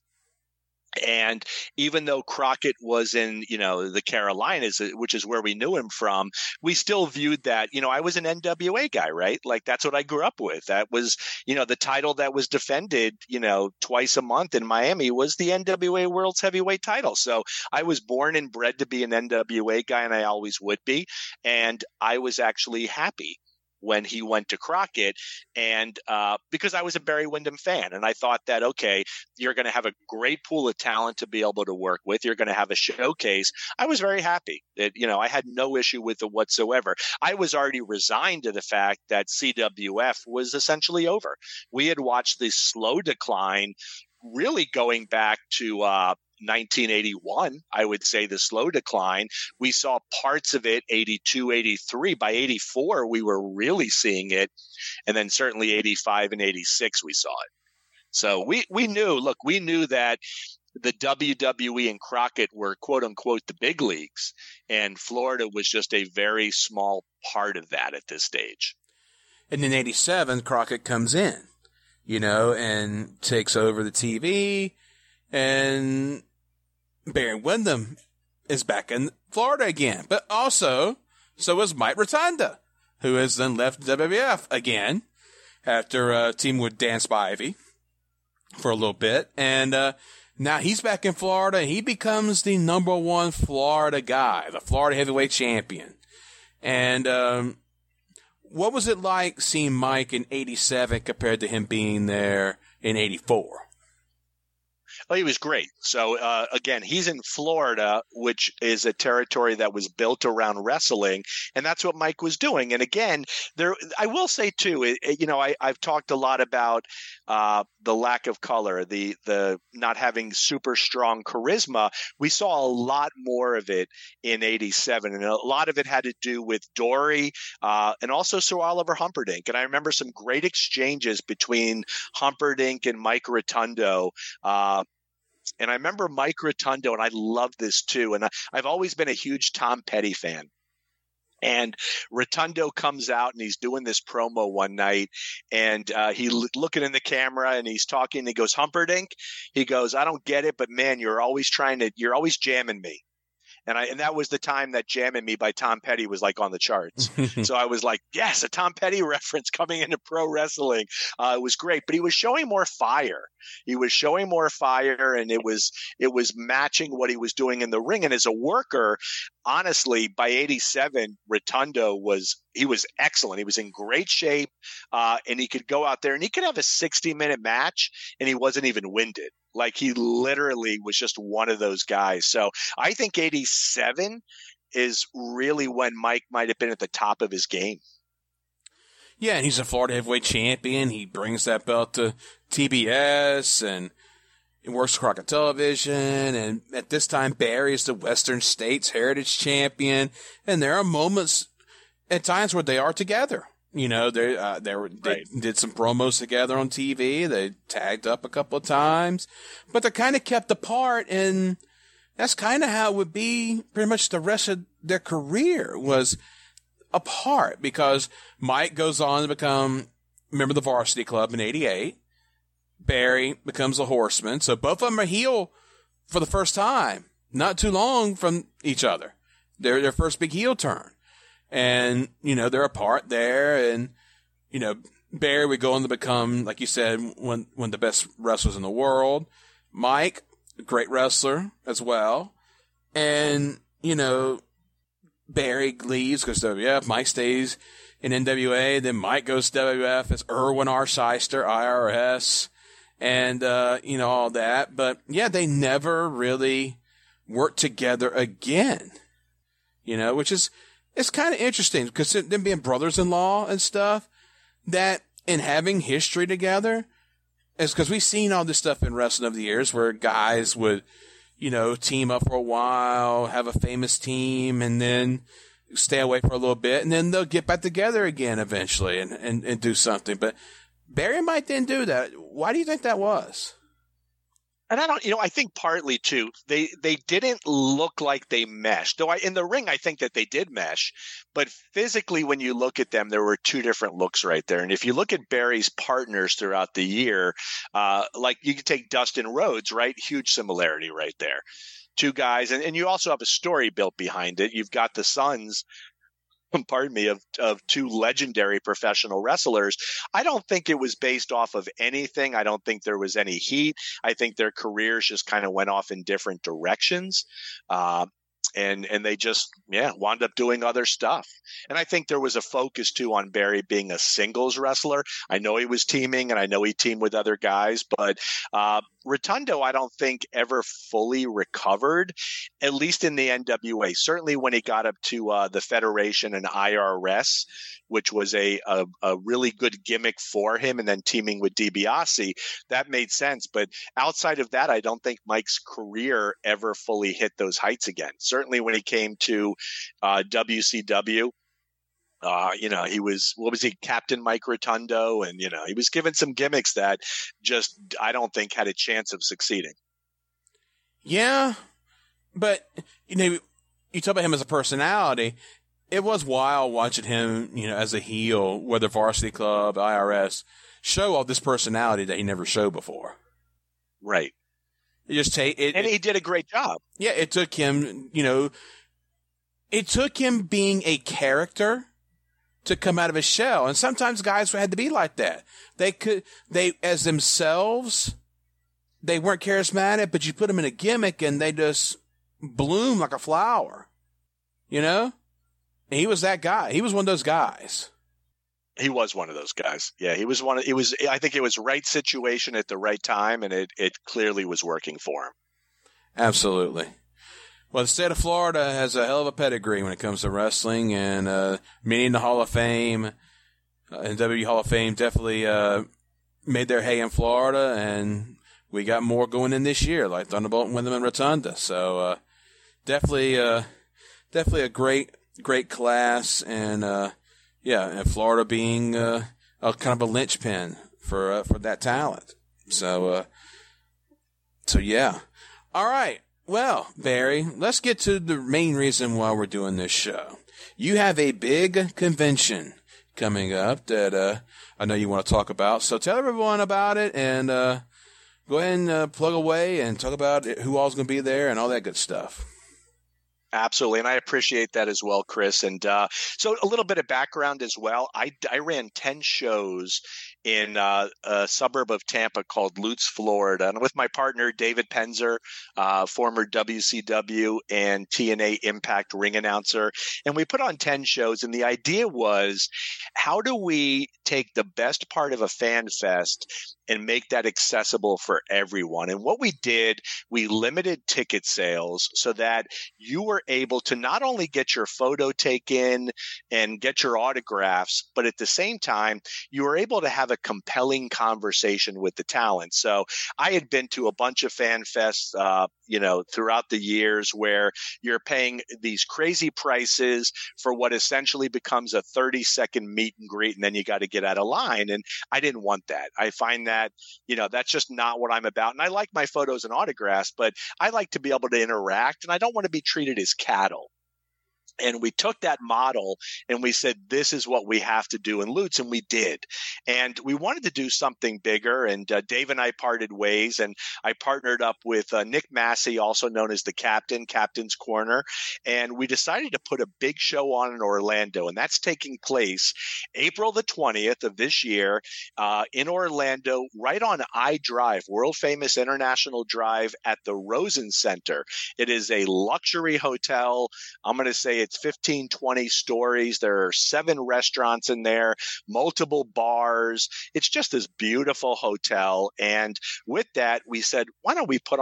And even though Crockett was in, you know, the Carolinas, which is where we knew him from, we still viewed that, you know, I was an N W A guy, right? Like that's what I grew up with. That was, you know, the title that was defended, you know, twice a month in Miami was the N W A World's Heavyweight title. So I was born and bred to be an N W A guy, and I always would be. And I was actually happy when he went to Crockett, and uh, because I was a Barry Windham fan, and I thought that, okay, you're going to have a great pool of talent to be able to work with. You're going to have a showcase. I was very happy that, you know, I had no issue with it whatsoever. I was already resigned to the fact that C W F was essentially over. We had watched this slow decline really going back to uh, nineteen eighty-one, I would say the slow decline. We saw parts of it, eighty-two, eighty-three. By eighty-four, we were really seeing it. And then certainly eighty-five and eighty-six, we saw it. So we, we knew, look, we knew that the W W E and Crockett were, quote unquote, the big leagues. And Florida was just a very small part of that at this stage. And in eighty-seven, Crockett comes in, you know, and takes over the T V, and Barry Windham is back in Florida again. But also, so is Mike Rotunda, who has then left W W F again after uh, teaming with Dan Spivey for a little bit. And uh, now he's back in Florida. He becomes the number one Florida guy, the Florida heavyweight champion. And um, what was it like seeing Mike in eighty-seven compared to him being there in eighty-four? Well, he was great. So, uh, again, he's in Florida, which is a territory that was built around wrestling, and that's what Mike was doing. And again, there, I will say too, it, it, you know, I, I've talked a lot about uh, the lack of color, the the not having super strong charisma. We saw a lot more of it in eighty-seven, and a lot of it had to do with Dory uh, and also Sir Oliver Humperdinck. And I remember some great exchanges between Humperdinck and Mike Rotundo. Uh, And I remember Mike Rotundo, and I love this too. And I, I've always been a huge Tom Petty fan. And Rotundo comes out and he's doing this promo one night, and uh, he l- looking in the camera and he's talking. And he goes, "Humperdinck," he goes, "I don't get it, but man, you're always trying to, you're always jamming me." And I, and that was the time that "Jammin' Me" by Tom Petty was like on the charts. So I was like, yes, a Tom Petty reference coming into pro wrestling. Uh, it was great, but he was showing more fire. He was showing more fire, and it was, it was matching what he was doing in the ring. And as a worker, honestly, by eighty-seven, Rotundo was, he was excellent. He was in great shape, uh, and he could go out there and he could have a sixty minute match and he wasn't even winded. Like, he literally was just one of those guys. So I think eighty-seven is really when Mike might have been at the top of his game. Yeah, and he's a Florida heavyweight champion. He brings that belt to T B S, and he works for Crockett Television. And at this time, Barry is the Western States Heritage Champion. And there are moments at times where they are together. You know, they uh, they, were, they right. did some promos together on T V. They tagged up a couple of times, but they're kind of kept apart, and that's kind of how it would be pretty much the rest of their career was apart, because Mike goes on to become a member of the Varsity Club in eighty-eight. Barry becomes a Horseman. So both of them are heel for the first time, not too long from each other. They're their first big heel turn. And, you know, they're apart there, and, you know, Barry would go on to become, like you said, one, one of the best wrestlers in the world. Mike, a great wrestler as well. And, you know, Barry leaves, goes to W W F. Mike stays in N W A. Then Mike goes to W W F as Irwin R. Shyster, I R S, and, uh, you know, all that. But, yeah, they never really worked together again, you know, which is... It's kind of interesting because them being brothers-in-law and stuff, that in having history together, is because we've seen all this stuff in wrestling over the years where guys would, you know, team up for a while, have a famous team, and then stay away for a little bit, and then they'll get back together again eventually and, and, and do something. But Barry and Mike didn't do that. Why do you think that was? And I don't, you know, I think partly too, they they didn't look like they meshed. Though I, in the ring, I think that they did mesh. But physically, when you look at them, there were two different looks right there. And if you look at Barry's partners throughout the year, uh, like you could take Dustin Rhodes, right? Huge similarity right there. Two guys. And, and you also have a story built behind it. You've got the sons, pardon me, of, of two legendary professional wrestlers. I don't think it was based off of anything. I don't think there was any heat. I think their careers just kind of went off in different directions. Uh, and and they just, yeah, wound up doing other stuff. And I think there was a focus, too, on Barry being a singles wrestler. I know he was teaming, and I know he teamed with other guys, but uh, Rotundo, I don't think, ever fully recovered, at least in the N W A. Certainly when he got up to uh, the Federation and I R S, which was a, a, a really good gimmick for him, and then teaming with DiBiase, that made sense. But outside of that, I don't think Mike's career ever fully hit those heights again. Certainly when he came to uh, W C W, Uh, you know, he was, what was he, Captain Mike Rotundo? And, you know, he was given some gimmicks that just, I don't think had a chance of succeeding. Yeah, but, you know, you talk about him as a personality. It was wild watching him, you know, as a heel, whether Varsity Club, I R S, show all this personality that he never showed before. Right. It just take it, and he did a great job. Yeah, it took him, you know, it took him being a character to come out of his shell. And sometimes guys had to be like that. They could, they, as themselves, they weren't charismatic, but you put them in a gimmick and they just bloom like a flower. You know? And he was that guy. He was one of those guys. He was one of those guys. Yeah, he was one of, it was, I think it was right situation at the right time, and it, it clearly was working for him. Absolutely. Well, the state of Florida has a hell of a pedigree when it comes to wrestling, and uh, many in the Hall of Fame, uh, and W W E Hall of Fame definitely uh, made their hay in Florida, and we got more going in this year, like Thunderbolt and Windham and Rotunda. So uh, definitely, uh, definitely a great, great class, and uh, yeah, and Florida being uh, a kind of a linchpin for uh, for that talent. So, uh, so yeah. All right. Well, Barry, let's get to the main reason why we're doing this show. You have a big convention coming up that uh, I know you want to talk about. So tell everyone about it, and uh, go ahead and uh, plug away and talk about who all's going to be there and all that good stuff. Absolutely. And I appreciate that as well, Chris. And uh, so a little bit of background as well. I, I ran ten shows in uh, a suburb of Tampa called Lutz, Florida, and with my partner, David Penzer, uh, former W C W and T N A Impact ring announcer. And we put on ten shows. And the idea was, how do we take the best part of a fan fest and make that accessible for everyone? And what we did, we limited ticket sales so that you were able to not only get your photo taken and get your autographs, but at the same time, you were able to have a compelling conversation with the talent. So I had been to a bunch of fan fests, uh, you know, throughout the years where you're paying these crazy prices for what essentially becomes a thirty second meet and greet, and then you got to get out of line. And I didn't want that. I find that, you know, that's just not what I'm about. And I like my photos and autographs, but I like to be able to interact, and I don't want to be treated as cattle. And we took that model and we said, this is what we have to do in Lutz, and we did. And we wanted to do something bigger, and uh, Dave and I parted ways, and I partnered up with uh, Nick Massey, also known as the Captain, Captain's Corner, and we decided to put a big show on in Orlando, and that's taking place April the twentieth of this year uh, in Orlando, right on I Drive, world-famous International Drive at the Rosen Center. It is a luxury hotel. I'm going to say it's fifteen, twenty stories. There are seven restaurants in there, multiple bars. It's just this beautiful hotel. And with that, we said, why don't we put on a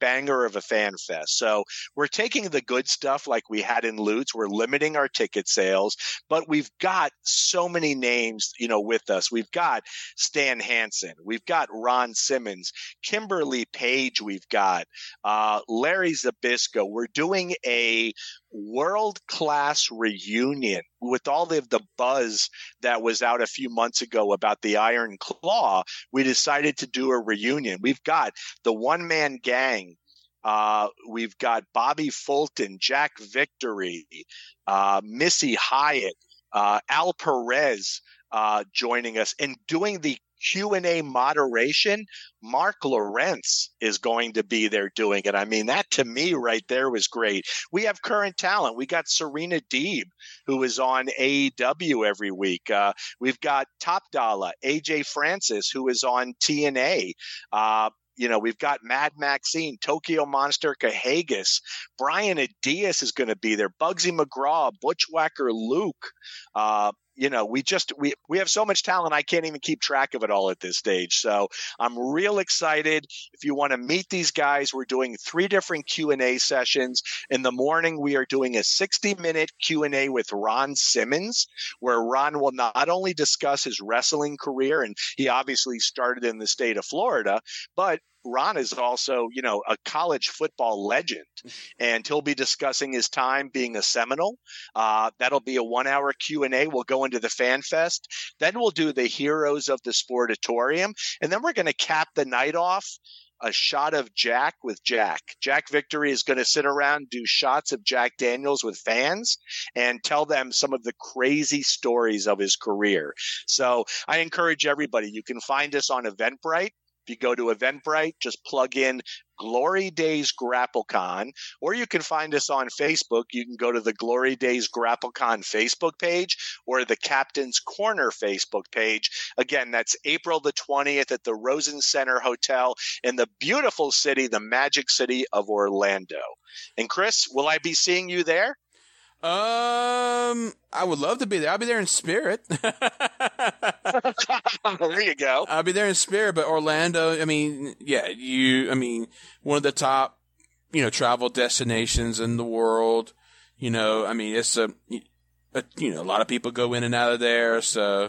banger of a fan fest. So we're taking the good stuff like we had in Lutz. We're limiting our ticket sales, but we've got so many names, you know, with us. We've got Stan Hansen. We've got Ron Simmons, Kimberly Page. We've got uh, Larry Zbyszko. We're doing a world-class reunion with all of the buzz that was out a few months ago about the Iron Claw. We decided to do a reunion. We've got the one-man gang. Uh, we've got Bobby Fulton, Jack Victory, uh, Missy Hyatt, uh, Al Perez uh, joining us and doing the Q and A moderation. Mark Lawrence is going to be there doing it. I mean, that to me right there was great. We have current talent. We got Serena Deeb, who is on A E W every week. Uh, we've got Top Dollar, A J Francis, who is on T N A. Uh, You know, we've got Mad Maxine, Tokyo Monster Cahagas, Brian Adias is going to be there, Bugsy McGraw, Butchwhacker Luke. Uh, you know, we just we we have so much talent, I can't even keep track of it all at this stage. So I'm real excited. If you want to meet these guys, we're doing three different Q and A sessions. In the morning, we are doing a sixty minute Q and A with Ron Simmons, where Ron will not only discuss his wrestling career, and he obviously started in the state of Florida, but Ron is also, you know, a college football legend, and he'll be discussing his time being a Seminole. Uh, that'll be a one-hour Q and A. We'll go into the Fan Fest. Then we'll do the Heroes of the Sportatorium, and then we're going to cap the night off. A shot of Jack with Jack. Jack Victory is going to sit around, do shots of Jack Daniels with fans and tell them some of the crazy stories of his career. So I encourage everybody. You can find us on Eventbrite. If you go to Eventbrite, just plug in Glory Days GrappleCon, or you can find us on Facebook. You can go to the Glory Days GrappleCon Facebook page or the Captain's Corner Facebook page. Again, that's April the twentieth at the Rosen Center Hotel in the beautiful city, the Magic City of Orlando. And Chris, will I be seeing you there? Um, I would love to be there. I'll be there in spirit. There you go. I'll be there in spirit, but Orlando, I mean, yeah, you, I mean, one of the top, you know, travel destinations in the world. You know, I mean, it's a, a you know, a lot of people go in and out of there. So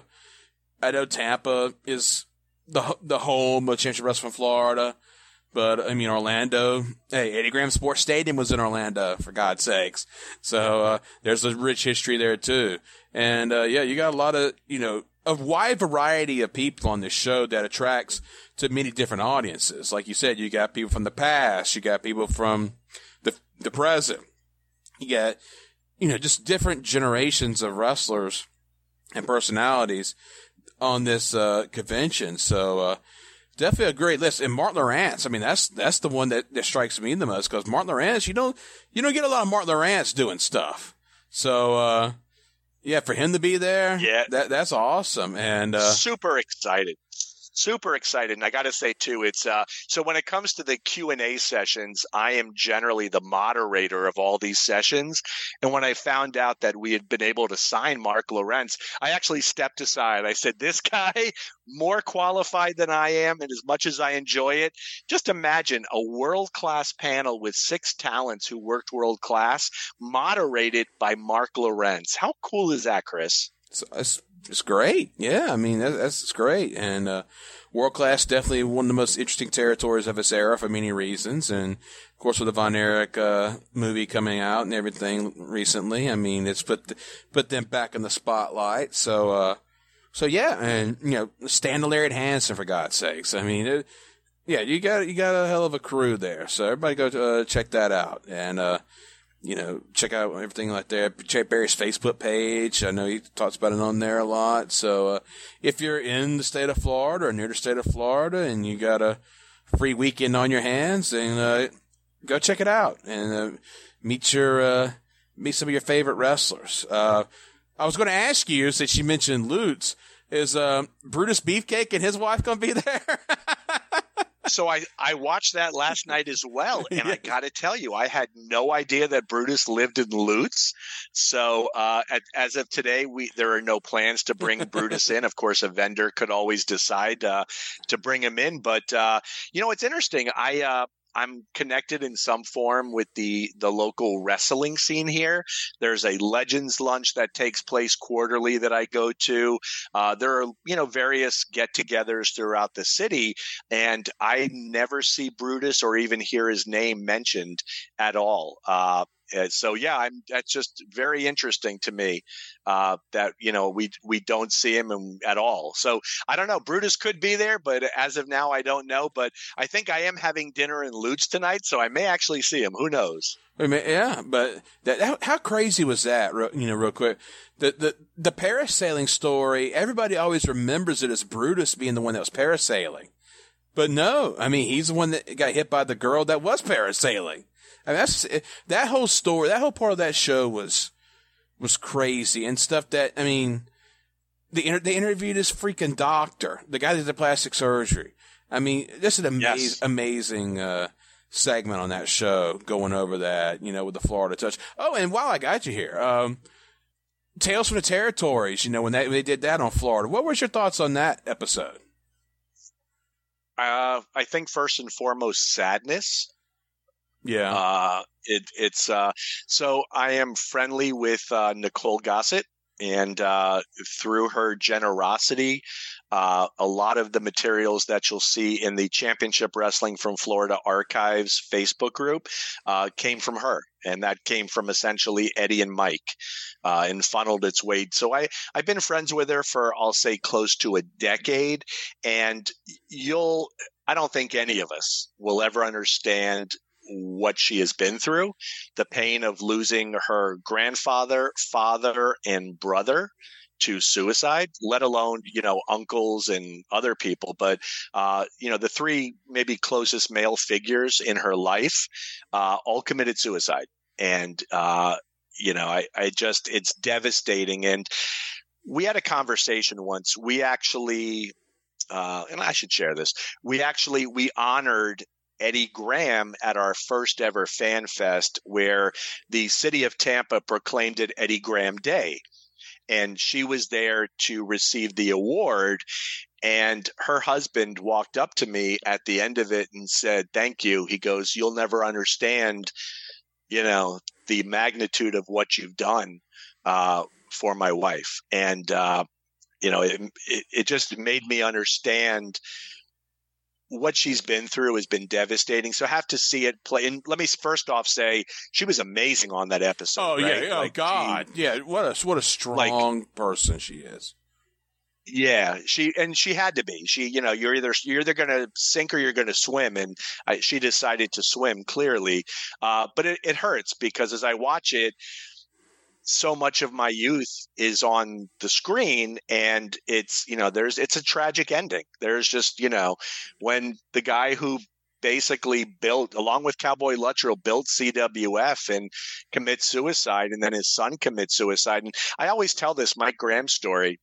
I know Tampa is the the home of Championship Wrestling from Florida. But, I mean, Orlando, hey, Eddie Graham Sports Stadium was in Orlando, for God's sakes. So, uh, there's a rich history there, too. And, uh, yeah, you got a lot of, you know, a wide variety of people on this show that attracts to many different audiences. Like you said, you got people from the past, you got people from the, the present. You got, you know, just different generations of wrestlers and personalities on this, uh, convention. So, uh, definitely a great list. And Mark Lawrence, I mean, that's that's the one that, that strikes me the most, because Mark Lawrence, you don't you don't get a lot of Mark Lawrence doing stuff. So uh yeah, for him to be there, yeah, that that's awesome. And uh super excited. Super excited. And I got to say, too, it's uh, so when it comes to the Q and A sessions, I am generally the moderator of all these sessions. And when I found out that we had been able to sign Mark Lawrence, I actually stepped aside. I said, this guy, more qualified than I am, and as much as I enjoy it, just imagine a world-class panel with six talents who worked world-class, moderated by Mark Lawrence. How cool is that, Chris? It's, it's, it's great. Yeah, I mean, that, that's great. And uh, world class, definitely one of the most interesting territories of its era for many reasons. And, of course, with the Von Erich uh, movie coming out and everything recently, I mean, it's put the, put them back in the spotlight. So, uh, so yeah, and, you know, Stan Larry Hansen, for God's sakes. I mean, it, yeah, you got you got a hell of a crew there. So everybody go uh, check that out. And, uh, you know, check out everything like that. Check Barry's Facebook page. I know he talks about it on there a lot. So, uh, if you're in the state of Florida or near the state of Florida and you got a free weekend on your hands, then, uh, go check it out and, uh, meet your, uh, meet some of your favorite wrestlers. Uh, I was going to ask you, since you mentioned Lutz, is, uh, Brutus Beefcake and his wife going to be there? So I, I watched that last night as well, and I got to tell you, I had no idea that Brutus lived in Lutz. So uh, at, as of today, we there are no plans to bring Brutus in. Of course, a vendor could always decide uh, to bring him in. But, uh, you know, it's interesting. I uh, I'm connected in some form with the the local wrestling scene here. There's a Legends lunch that takes place quarterly that I go to. Uh, there are, you know, various get-togethers throughout the city, and I never see Brutus or even hear his name mentioned at all. Uh, so yeah, I'm, that's just very interesting to me uh, that, you know, we we don't see him in, at all. So I don't know. Brutus could be there, but as of now, I don't know. But I think I am having dinner in Lutz tonight, so I may actually see him. Who knows? I mean, yeah, but that, how, how crazy was that? You know, real quick, the the the parasailing story. Everybody always remembers it as Brutus being the one that was parasailing, but no, I mean, he's the one that got hit by the girl that was parasailing. I mean, that's that whole story. That whole part of that show was was crazy and stuff. That I mean, they they interviewed this freaking doctor, the guy that did the plastic surgery. I mean, this is an amaz- yes. amazing uh, segment on that show, going over that, you know, with the Florida touch. Oh, and while I got you here, um, Tales from the Territories. You know, when they when they did that on Florida, what was your thoughts on that episode? Uh, I think first and foremost, sadness. Yeah. Uh, it, it's, uh, so I am friendly with, uh, Nicole Gossett, and, uh, through her generosity, uh, a lot of the materials that you'll see in the Championship Wrestling from Florida Archives Facebook group, uh, came from her. And that came from essentially Eddie and Mike, uh, and funneled its way. So I, I've been friends with her for, I'll say, close to a decade. And you'll, I don't think any of us will ever understand what she has been through, the pain of losing her grandfather, father, and brother to suicide, let alone, you know, uncles and other people. But, uh, you know, the three maybe closest male figures in her life, uh, all committed suicide. And, uh, you know, I, I just, it's devastating. And we had a conversation once. We actually, uh, and I should share this. We actually, we honored Eddie Graham at our first ever Fan Fest, where the city of Tampa proclaimed it Eddie Graham Day. And she was there to receive the award. And her husband walked up to me at the end of it and said, "Thank you." He goes, "You'll never understand, you know, the magnitude of what you've done uh, for my wife." And, uh, you know, it, it, it just made me understand what she's been through has been devastating. So I have to see it play. And let me first off say she was amazing on that episode. Oh, right? yeah. Oh, like, God. She, yeah. What a, what a strong like, person she is. Yeah. She, and she had to be, she, you know, you're either, you're either going to sink or you're going to swim. And I, she decided to swim clearly. Uh, but it, it hurts because as I watch it, so much of my youth is on the screen, and it's, you know, there's, it's a tragic ending. There's just, you know, when the guy who basically built, along with Cowboy Luttrell, built C W F and commits suicide, and then his son commits suicide. And I always tell this Mike Graham story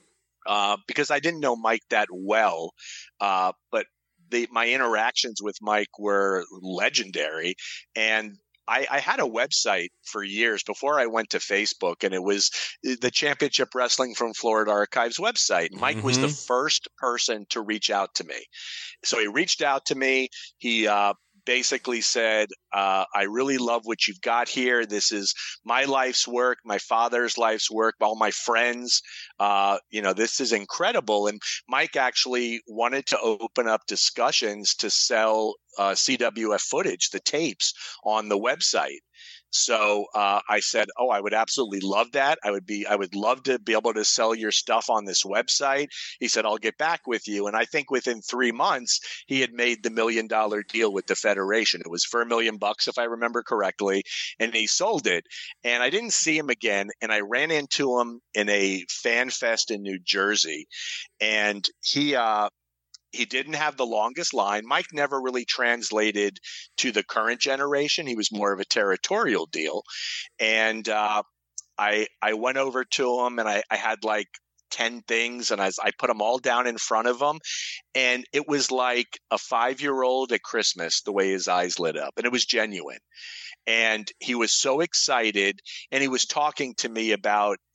uh, because I didn't know Mike that well, uh, but the, my interactions with Mike were legendary. And I, I had a website for years before I went to Facebook, and it was the Championship Wrestling from Florida Archives website. Mike mm-hmm. was the first person to reach out to me. So he reached out to me. He uh, basically said, uh, I really love what you've got here. This is my life's work, my father's life's work, all my friends. Uh, you know, this is incredible. And Mike actually wanted to open up discussions to sell uh, C W F footage, the tapes on the website. So uh, I said, "Oh, I would absolutely love that. I would be, I would love to be able to sell your stuff on this website." He said, "I'll get back with you." And I think within three months, he had made the million dollar deal with the Federation. It was for a million bucks, if I remember correctly, and he sold it. And I didn't see him again. And I ran into him in a fan fest in New Jersey, and he, uh, He didn't have the longest line. Mike never really translated to the current generation. He was more of a territorial deal. And uh, I I went over to him, and I, I had like ten things, and I, I put them all down in front of him. And it was like a five-year-old at Christmas, the way his eyes lit up. And it was genuine. And he was so excited, and he was talking to me about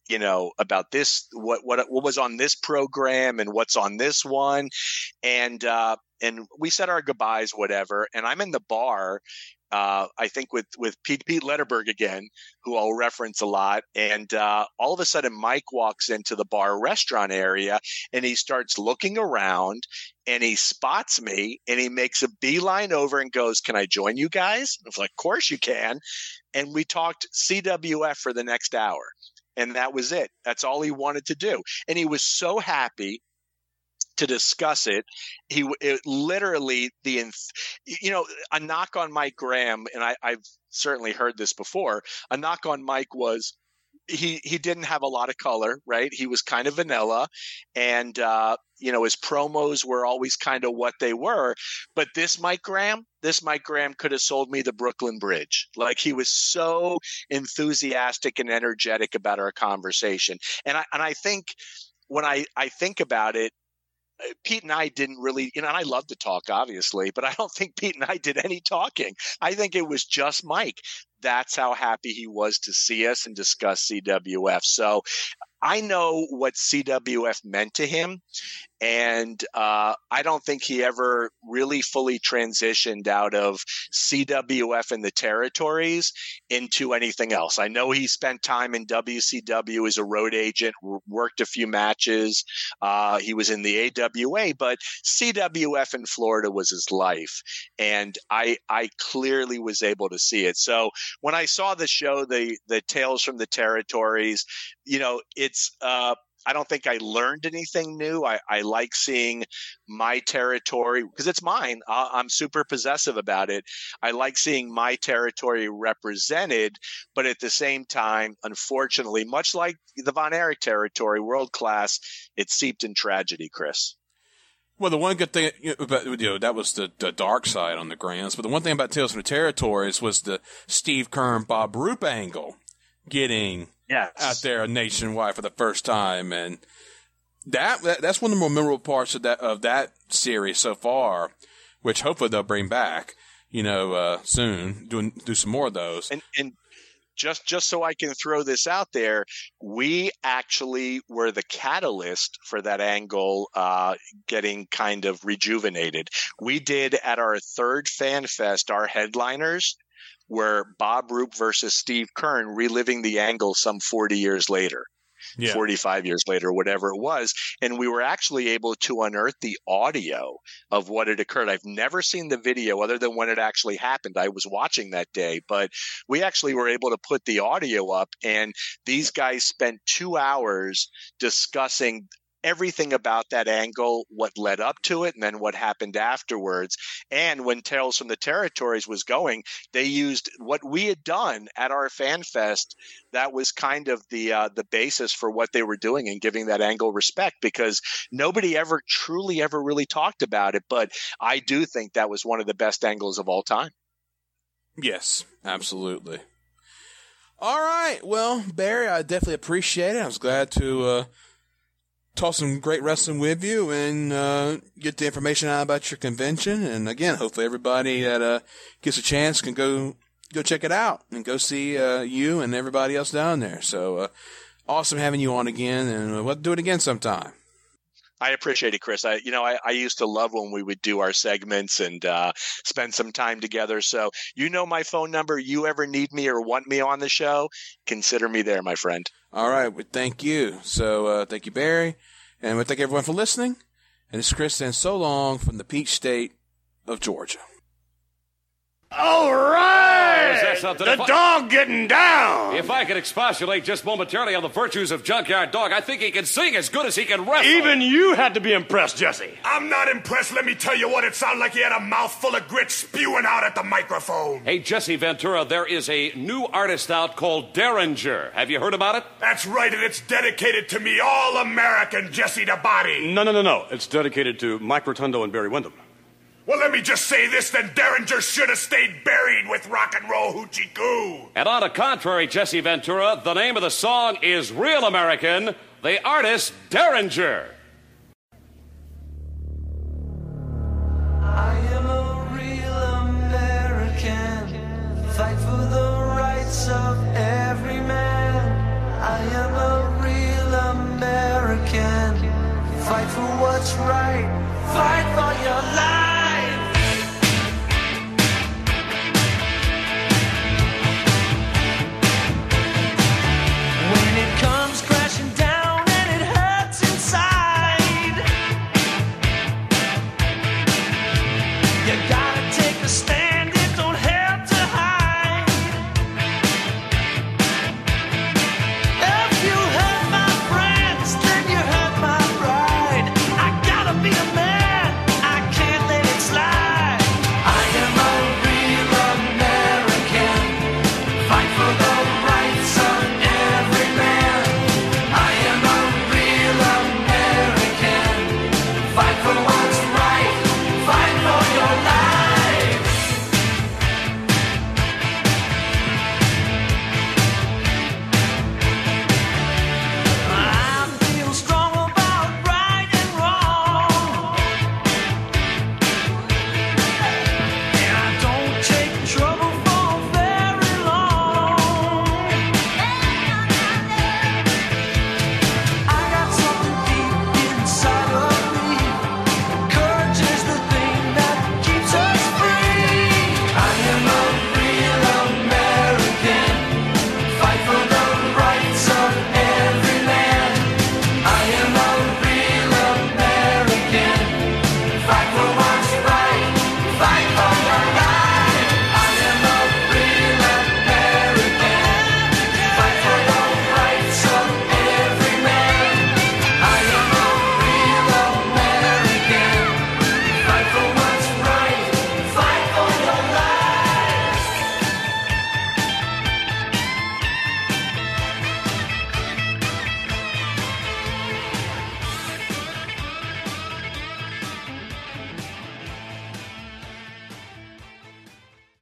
you know, about this, what, what, what was on this program and what's on this one. And, uh, and we said our goodbyes, whatever. And I'm in the bar, uh, I think with, with Pete, Pete Letterberg again, who I'll reference a lot. And, uh, all of a sudden Mike walks into the bar restaurant area and he starts looking around and he spots me and he makes a beeline over and goes, "Can I join you guys?" I was like, "Of course you can." And we talked C W F for the next hour. And that was it. That's all he wanted to do. And he was so happy to discuss it. He it literally the you know a knock on Mike Graham, and I, I've certainly heard this before. A knock on Mike was he he didn't have a lot of color, right? He was kind of vanilla, and uh, you know his promos were always kind of what they were. But this Mike Graham, this Mike Graham could have sold me the Brooklyn Bridge. Like, he was so enthusiastic and energetic about our conversation, and I and I think when I I think about it, Pete and I didn't really, you know, and I love to talk, obviously, but I don't think Pete and I did any talking. I think it was just Mike. That's how happy he was to see us and discuss C W F. So I know what C W F meant to him, and uh, I don't think he ever really fully transitioned out of C W F and the territories into anything else. I know he spent time in W C W as a road agent, worked a few matches. Uh, he was in the A W A, but C W F in Florida was his life, and I I clearly was able to see it. So when I saw the show, the the Tales from the Territories, you know, it's uh, I don't think I learned anything new. I, I like seeing my territory because it's mine. I, I'm super possessive about it. I like seeing my territory represented, but at the same time, unfortunately, much like the Von Erich territory, world class, it seeped in tragedy, Chris. Well, the one good thing about, you know, that was the, the dark side on the Grands, but the one thing about Tales from the Territories was the Steve Kern, Bob Roop angle getting yes. out there nationwide for the first time. And that, that that's one of the more memorable parts of that, of that series so far, which hopefully they'll bring back, you know, uh, soon, doing, do some more of those. And, and Just just so I can throw this out there, we actually were the catalyst for that angle uh, getting kind of rejuvenated. We did at our third Fan Fest, our headliners were Bob Roop versus Steve Kern, reliving the angle some forty years later. Yeah. forty-five years later, whatever it was. And we were actually able to unearth the audio of what had occurred. I've never seen the video other than when it actually happened. I was watching that day, but we actually were able to put the audio up, and these guys spent two hours discussing everything about that angle, what led up to it, and then what happened afterwards. And when Tales from the Territories was going, they used what we had done at our Fan Fest. That was kind of the uh, the basis for what they were doing and giving that angle respect, because nobody ever truly ever really talked about it. But I do think that was one of the best angles of all time. Yes, absolutely. All right. Well, Barry, I definitely appreciate it. I was glad to uh, talk some great wrestling with you and uh, get the information out about your convention. And again, hopefully everybody that uh, gets a chance can go go check it out and go see uh, you and everybody else down there. So uh, awesome having you on again, and we'll do it again sometime. I appreciate it, Chris. I, you know, I, I used to love when we would do our segments and uh, spend some time together. So you know my phone number. You ever need me or want me on the show, consider me there, my friend. All right. Well, thank you. So uh, thank you, Barry. And we thank everyone for listening. And it's Chris saying so long from the Peach State of Georgia. All right! Oh, the I, dog getting down! If I could expostulate just momentarily on the virtues of Junkyard Dog, I think he can sing as good as he can wrestle. Even you had to be impressed, Jesse. I'm not impressed. Let me tell you what, it sounded like he had a mouthful of grit spewing out at the microphone. Hey, Jesse Ventura, there is a new artist out called Derringer. Have you heard about it? That's right, and it's dedicated to me, all-American Jesse the Body. No, no, no, no. It's dedicated to Mike Rotundo and Barry Windham. Well, let me just say this, then Derringer should have stayed buried with rock and roll hoochie coo. And on the contrary, Jesse Ventura, the name of the song is Real American, the artist Derringer.